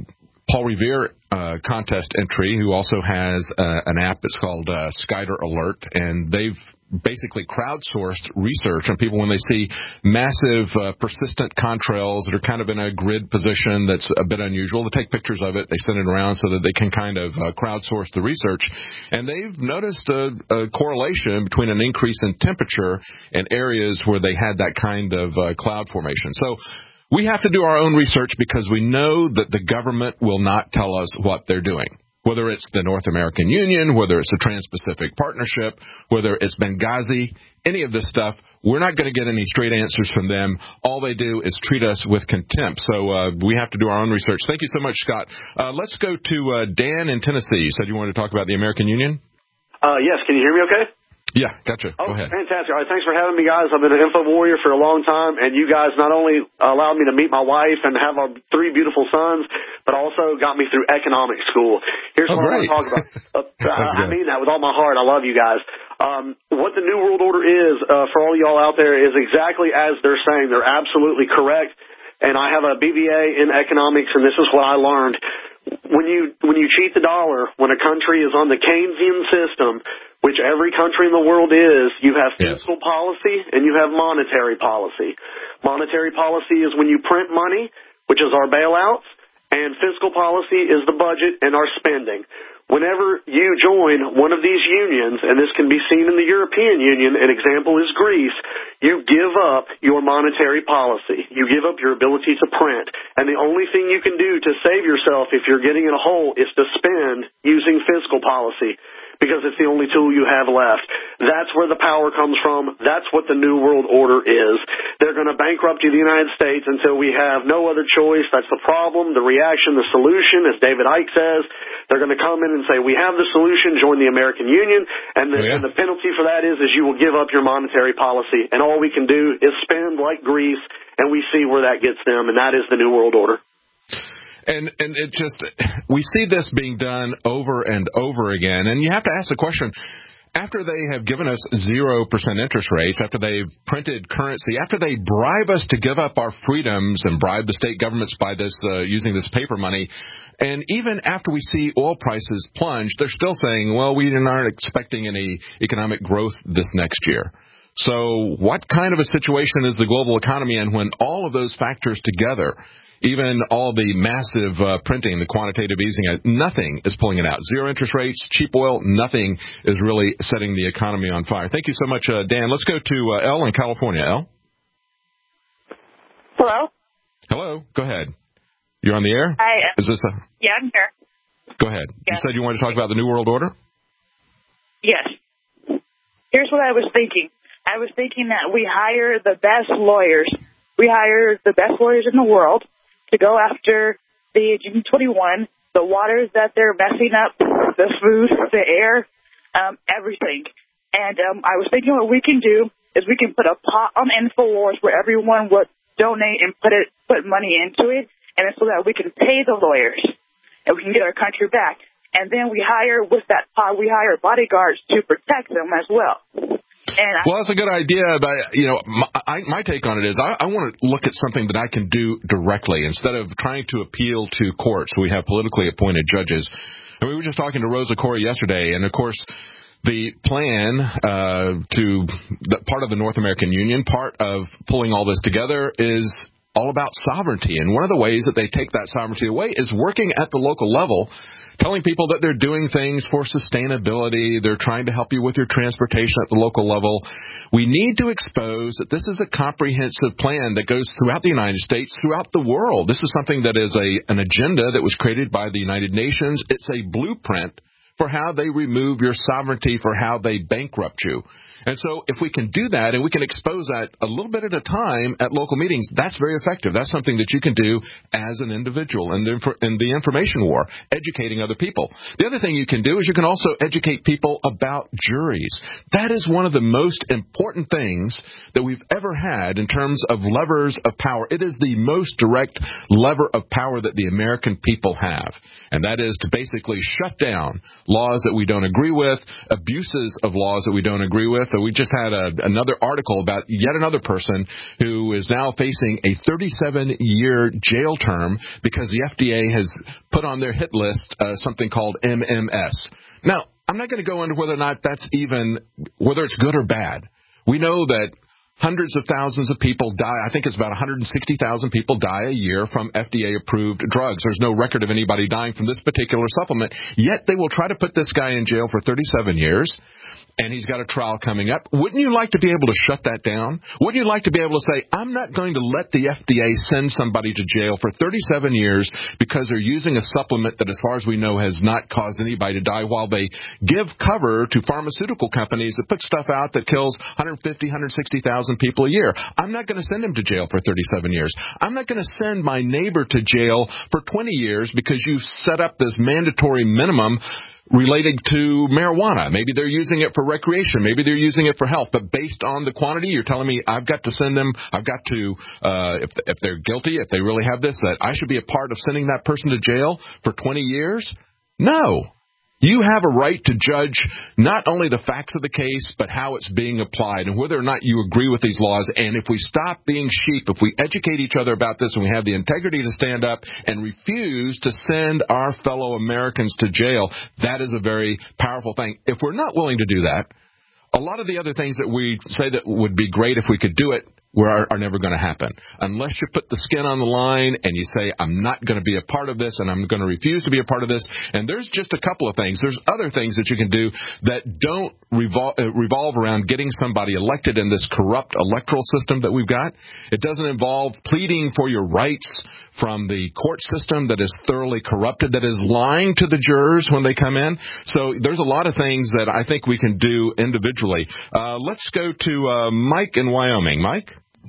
Paul Revere uh, contest entry, who also has uh, an app that's called uh, Skyder Alert, and they've basically crowdsourced research on people when they see massive uh, persistent contrails that are kind of in a grid position that's a bit unusual. They take pictures of it, they send it around so that they can kind of uh, crowdsource the research, and they've noticed a, a correlation between an increase in temperature and areas where they had that kind of uh, cloud formation. So we have to do our own research because we know that the government will not tell us what they're doing. Whether it's the North American Union, whether it's the Trans-Pacific Partnership, whether it's Benghazi, any of this stuff, we're not going to get any straight answers from them. All they do is treat us with contempt. So uh, we have to do our own research. Thank you so much, Scott. Uh, let's go to uh, Dan in Tennessee. You said you wanted to talk about the American Union? Uh, yes. Can you hear me okay? Yeah, gotcha. Oh, Go ahead. Fantastic. All right, thanks for having me, guys. I've been an info warrior for a long time, and you guys not only allowed me to meet my wife and have our three beautiful sons, but also got me through economic school. Here's oh, what great. I want to talk about. Uh, I mean that with all my heart. I love you guys. Um, what the New World Order is, uh, for all y'all out there, is exactly as they're saying. They're absolutely correct. And I have a B B A in economics, and this is what I learned. When you when you cheat the dollar, when a country is on the Keynesian system, which every country in the world is, you have fiscal yes. policy and you have monetary policy. Monetary policy is when you print money, which is our bailouts, and fiscal policy is the budget and our spending. Whenever you join one of these unions, and this can be seen in the European Union, an example is Greece, you give up your monetary policy. You give up your ability to print. And the only thing you can do to save yourself if you're getting in a hole is to spend using fiscal policy, because it's the only tool you have left. That's where the power comes from. That's what the New World Order is. They're going to bankrupt you, the United States, until we have no other choice. That's the problem, the reaction, the solution, as David Icke says. They're going to come in and say, we have the solution, join the American Union, and the, oh, yeah. and the penalty for that is, is you will give up your monetary policy. And all we can do is spend like Greece, and we see where that gets them, and that is the New World Order. And and it just, we see this being done over and over again. And you have to ask the question, after they have given us zero percent interest rates, after they've printed currency, after they bribe us to give up our freedoms and bribe the state governments by this uh, using this paper money, and even after we see oil prices plunge, they're still saying, well, we aren't expecting any economic growth this next year. So what kind of a situation is the global economy in when all of those factors together, even all the massive uh, printing, the quantitative easing, nothing is pulling it out. Zero interest rates, cheap oil, nothing is really setting the economy on fire. Thank you so much, uh, Dan. Let's go to uh, Elle in California. Elle? Hello? Hello. Go ahead. You're on the air? Hi. Is this a... Yeah, I'm here. Go ahead. Yeah. You said you wanted to talk about the New World Order? Yes. Here's what I was thinking. I was thinking that we hire the best lawyers. We hire the best lawyers in the world to go after the June twenty-one, the waters that they're messing up, the food, the air, um, everything. And um, I was thinking what we can do is we can put a pot on InfoWars where everyone would donate and put it, put money into it, and it's so that we can pay the lawyers and we can get our country back. And then we hire, with that pot, we hire bodyguards to protect them as well. And well, that's a good idea, but, you know, my, I, my take on it is I, I want to look at something that I can do directly instead of trying to appeal to courts. We have politically appointed judges. And we were just talking to Rosa Koire yesterday, and, of course, the plan uh, to the part of the North American Union, part of pulling all this together is all about sovereignty. And one of the ways that they take that sovereignty away is working at the local level, telling people that they're doing things for sustainability. They're trying to help you with your transportation at the local level. We need to expose that this is a comprehensive plan that goes throughout the United States, throughout the world. This is something that is a an agenda that was created by the United Nations. It's a blueprint for how they remove your sovereignty, for how they bankrupt you. And so if we can do that and we can expose that a little bit at a time at local meetings, that's very effective. That's something that you can do as an individual in the, in the information war, educating other people. The other thing you can do is you can also educate people about juries. That is one of the most important things that we've ever had in terms of levers of power. It is the most direct lever of power that the American people have, and that is to basically shut down laws that we don't agree with, abuses of laws that we don't agree with. We just had a, another article about yet another person who is now facing a thirty-seven year jail term because the F D A has put on their hit list uh, something called M M S. Now, I'm not going to go into whether or not that's even, whether it's good or bad. We know that hundreds of thousands of people die. I think it's about one hundred sixty thousand people die a year from F D A-approved drugs. There's no record of anybody dying from this particular supplement. Yet they will try to put this guy in jail for thirty-seven years. And he's got a trial coming up. Wouldn't you like to be able to shut that down? Wouldn't you like to be able to say, I'm not going to let the F D A send somebody to jail for thirty-seven years because they're using a supplement that, as far as we know, has not caused anybody to die, while they give cover to pharmaceutical companies that put stuff out that kills one hundred fifty, one hundred sixty thousand people a year. I'm not going to send him to jail for thirty-seven years. I'm not going to send my neighbor to jail for twenty years because you've set up this mandatory minimum related to marijuana. Maybe they're using it for recreation. Maybe they're using it for health. But based on the quantity, you're telling me I've got to send them, I've got to, uh, if, if they're guilty, if they really have this, that I should be a part of sending that person to jail for twenty years? No. You have a right to judge not only the facts of the case, but how it's being applied and whether or not you agree with these laws. And if we stop being sheep, if we educate each other about this and we have the integrity to stand up and refuse to send our fellow Americans to jail, that is a very powerful thing. If we're not willing to do that, a lot of the other things that we say that would be great if we could do it, Are, are never going to happen. Unless you put the skin on the line and you say, I'm not going to be a part of this and I'm going to refuse to be a part of this. And there's just a couple of things. There's other things that you can do that don't revol- uh, revolve around getting somebody elected in this corrupt electoral system that we've got. It doesn't involve pleading for your rights from the court system that is thoroughly corrupted, that is lying to the jurors when they come in. So there's a lot of things that I think we can do individually. Uh, let's go to uh, Mike in Wyoming. Mike?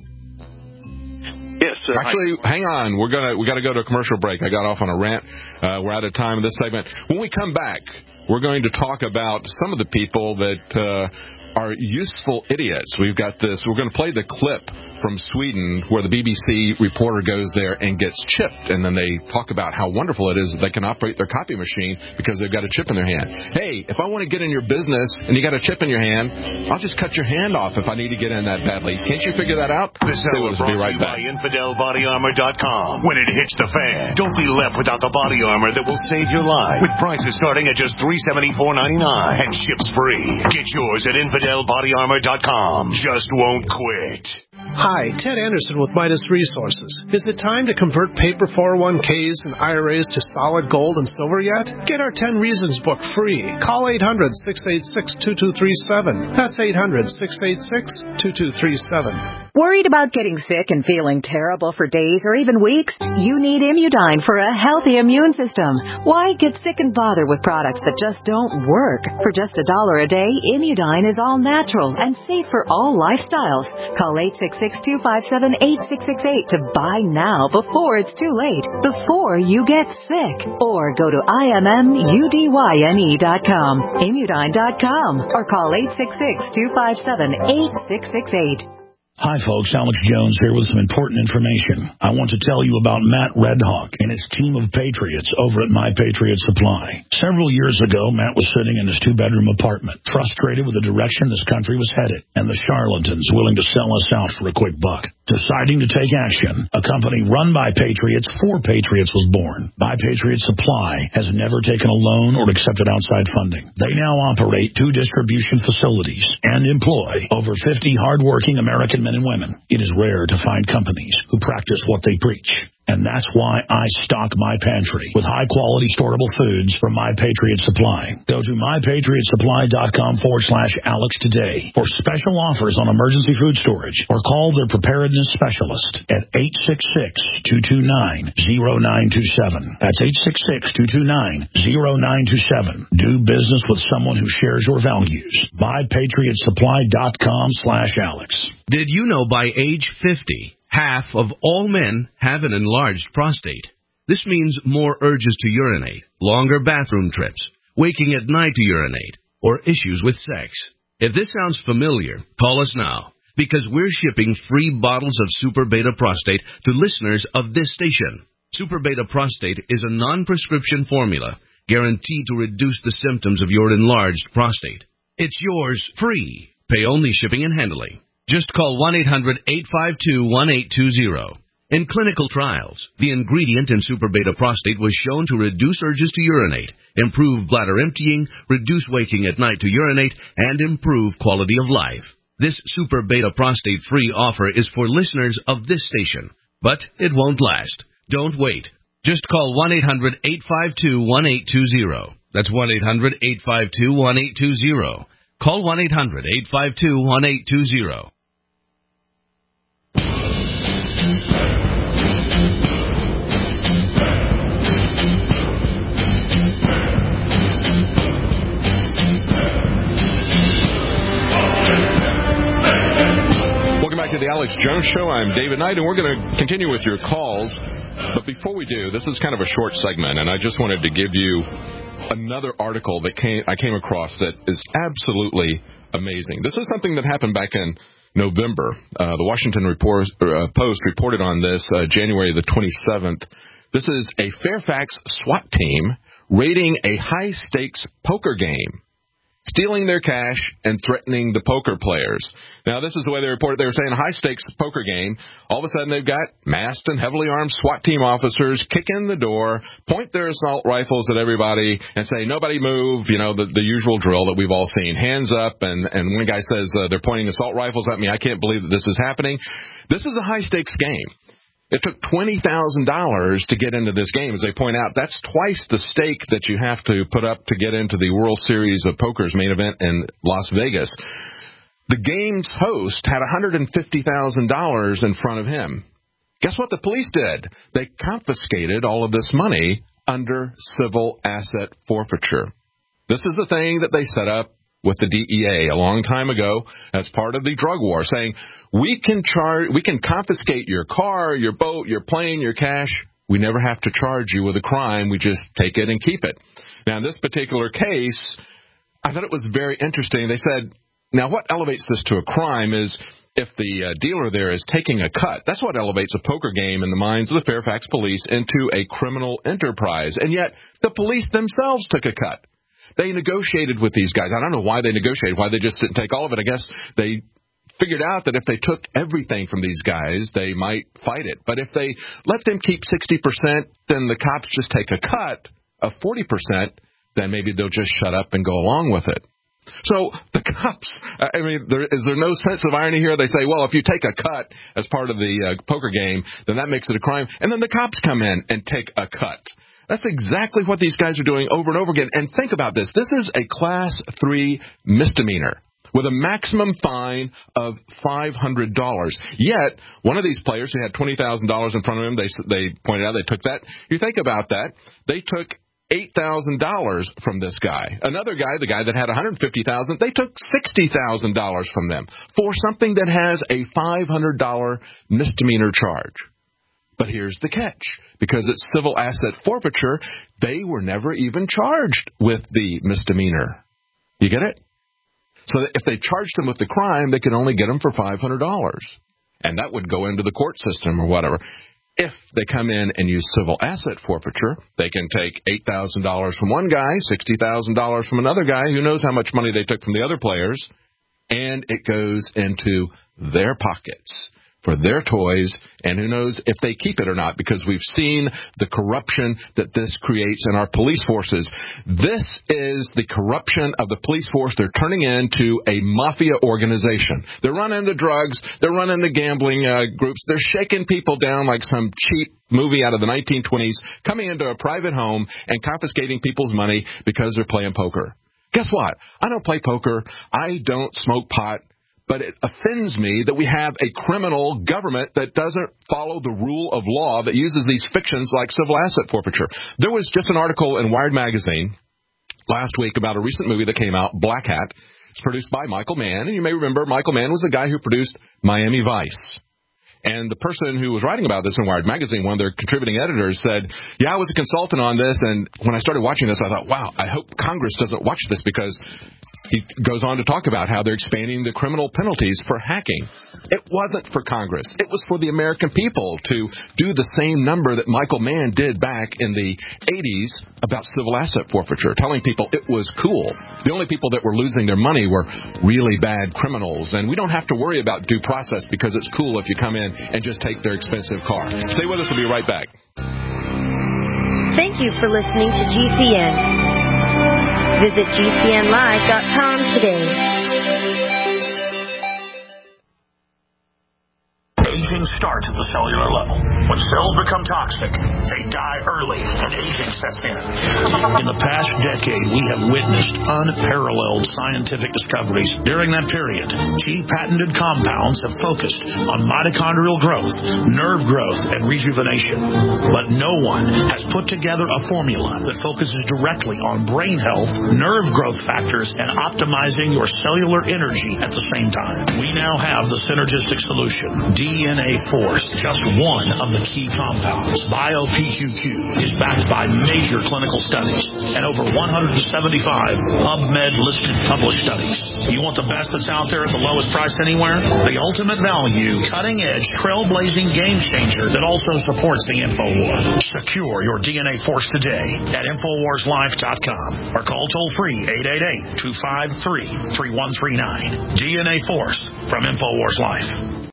Yes, sir. Actually, hang on. We're gonna we got to go to a commercial break. I got off on a rant. Uh, we're out of time in this segment. When we come back, we're going to talk about some of the people that uh, are useful idiots. We've got this. We're going to play the clip from Sweden where the B B C reporter goes there and gets chipped, and then they talk about how wonderful it is that they can operate their copy machine because they've got a chip in their hand. Hey, if I want to get in your business and you got a chip in your hand, I'll just cut your hand off if I need to get in that badly. Can't you figure that out? This hour brought be right to you back. by Infidel Body Armor dot com. When it hits the fan, don't be left without the body armor that will save your life. With prices starting at just three hundred seventy-four dollars and ninety-nine cents and ships free. Get yours at Infidel Body Armor dot com. Just won't quit. Hi, Ted Anderson with Midas Resources. Is it time to convert paper four oh one k's and I R As to solid gold and silver yet? Get our ten Reasons book free. Call eight hundred, six eight six, two two three seven. That's eight hundred, six eight six, two two three seven. Worried about getting sick and feeling terrible for days or even weeks? You need Immudyne for a healthy immune system. Why get sick and bother with products that just don't work? For just a dollar a day, Immudyne is all natural and safe for all lifestyles. Call eight six six, two five seven, eight six six eight to buy now before it's too late, before you get sick. Or go to I M M U D Y N E dot com, Immudyne dot com, or call eight six six, two five seven, eight six six eight. Hi, folks. Alex Jones here with some important information. I want to tell you about Matt Redhawk and his team of patriots over at My Patriot Supply. Several years ago, Matt was sitting in his two-bedroom apartment, frustrated with the direction this country was headed and the charlatans willing to sell us out for a quick buck. Deciding to take action, a company run by patriots for patriots was born. My Patriot Supply has never taken a loan or accepted outside funding. They now operate two distribution facilities and employ over fifty hardworking American men and women. It is rare to find companies who practice what they preach. And that's why I stock my pantry with high-quality storable foods from My Patriot Supply. Go to my patriot supply dot com forward slash Alex today for special offers on emergency food storage, or call their preparedness specialist at eight six six, two two nine, zero nine two seven. That's eight six six, two two nine, zero nine two seven. Do business with someone who shares your values. my patriot supply dot com slash Alex. Did you know by age fifty, half of all men have an enlarged prostate? This means more urges to urinate, longer bathroom trips, waking at night to urinate, or issues with sex. If this sounds familiar, call us now, because we're shipping free bottles of Super Beta Prostate to listeners of this station. Super Beta Prostate is a non-prescription formula guaranteed to reduce the symptoms of your enlarged prostate. It's yours free. Pay only shipping and handling. Just call one eight hundred eight five two one eight two zero. In clinical trials, the ingredient in Super Beta Prostate was shown to reduce urges to urinate, improve bladder emptying, reduce waking at night to urinate, and improve quality of life. This Super Beta Prostate free offer is for listeners of this station, but it won't last. Don't wait. Just call one eight hundred eight five two one eight two zero. That's one eight hundred eight five two one eight two zero. Call one eight hundred eight five two one eight two zero. To the Alex Jones Show. I'm David Knight, and we're going to continue with your calls. But before we do, this is kind of a short segment, and I just wanted to give you another article that came, I came across that is absolutely amazing. This is something that happened back in November. Uh, the Washington Report, uh, Post reported on this uh, January the twenty-seventh. This is a Fairfax SWAT team raiding a high-stakes poker game, stealing their cash and threatening the poker players. Now, this is the way they reported. They were saying a high-stakes poker game. All of a sudden, they've got masked and heavily armed SWAT team officers kick in the door, point their assault rifles at everybody, and say, nobody move, you know, the, the usual drill that we've all seen. Hands up, and, and one guy says uh, they're pointing assault rifles at me. I can't believe that this is happening. This is a high-stakes game. It took twenty thousand dollars to get into this game. As they point out, that's twice the stake that you have to put up to get into the World Series of Poker's main event in Las Vegas. The game's host had one hundred fifty thousand dollars in front of him. Guess what the police did? They confiscated all of this money under civil asset forfeiture. This is a thing that they set up with the D E A a long time ago as part of the drug war, saying we can charge, we can confiscate your car, your boat, your plane, your cash. We never have to charge you with a crime. We just take it and keep it. Now, in this particular case, I thought it was very interesting. They said, now what elevates this to a crime is if the uh, dealer there is taking a cut. That's what elevates a poker game in the minds of the Fairfax police into a criminal enterprise. And yet the police themselves took a cut. They negotiated with these guys. I don't know why they negotiated, why they just didn't take all of it. I guess they figured out that if they took everything from these guys, they might fight it. But if they let them keep sixty percent, then the cops just take a cut of forty percent, then maybe they'll just shut up and go along with it. So the cops, I mean, there, is there no sense of irony here? They say, well, if you take a cut as part of the uh, poker game, then that makes it a crime. And then the cops come in and take a cut. That's exactly what these guys are doing over and over again. And think about this. This is a class three misdemeanor with a maximum fine of five hundred dollars. Yet, one of these players who had twenty thousand dollars in front of him, they they pointed out they took that. You think about that. They took eight thousand dollars from this guy. Another guy, the guy that had one hundred fifty thousand dollars, they took sixty thousand dollars from them for something that has a five hundred dollars misdemeanor charge. But here's the catch. Because it's civil asset forfeiture, they were never even charged with the misdemeanor. You get it? So that if they charged them with the crime, they could only get them for five hundred dollars. And that would go into the court system or whatever. If they come in and use civil asset forfeiture, they can take eight thousand dollars from one guy, sixty thousand dollars from another guy. Who knows how much money they took from the other players. And it goes into their pockets for their toys, and who knows if they keep it or not, because we've seen the corruption that this creates in our police forces. This is the corruption of the police force. They're turning into a mafia organization. They're running the drugs. They're running the gambling uh, groups. They're shaking people down like some cheap movie out of the nineteen twenties, coming into a private home and confiscating people's money because they're playing poker. Guess what? I don't play poker. I don't smoke pot. But it offends me that we have a criminal government that doesn't follow the rule of law, that uses these fictions like civil asset forfeiture. There was just an article in Wired magazine last week about a recent movie that came out, Black Hat. It's produced by Michael Mann. And you may remember Michael Mann was the guy who produced Miami Vice. And the person who was writing about this in Wired magazine, one of their contributing editors, said, yeah, I was a consultant on this. And when I started watching this, I thought, wow, I hope Congress doesn't watch this, because he goes on to talk about how they're expanding the criminal penalties for hacking. It wasn't for Congress. It was for the American people to do the same number that Michael Mann did back in the eighties about civil asset forfeiture, telling people it was cool. The only people that were losing their money were really bad criminals, and we don't have to worry about due process because it's cool if you come in and just take their expensive car. Stay with us. We'll be right back. Thank you for listening to G C N. Visit G C N live dot com today. Aging starts at the cellular level. When cells become toxic, they die early and aging sets in. In the past decade, we have witnessed unparalleled scientific discoveries. During that period, key patented compounds have focused on mitochondrial growth, nerve growth, and rejuvenation. But no one has put together a formula that focuses directly on brain health, nerve growth factors, and optimizing your cellular energy at the same time. We now have the synergistic solution, D N A Force, just one of the key compounds. BioPQ Q is backed by major clinical studies and over one hundred seventy-five PubMed-listed published studies. You want the best that's out there at the lowest price anywhere? The ultimate value, cutting-edge, trailblazing game changer that also supports the InfoWar. Secure your D N A Force today at Infowars Life dot com or call toll-free eight eight eight, two five three, three one three nine. D N A Force from InfoWars Life.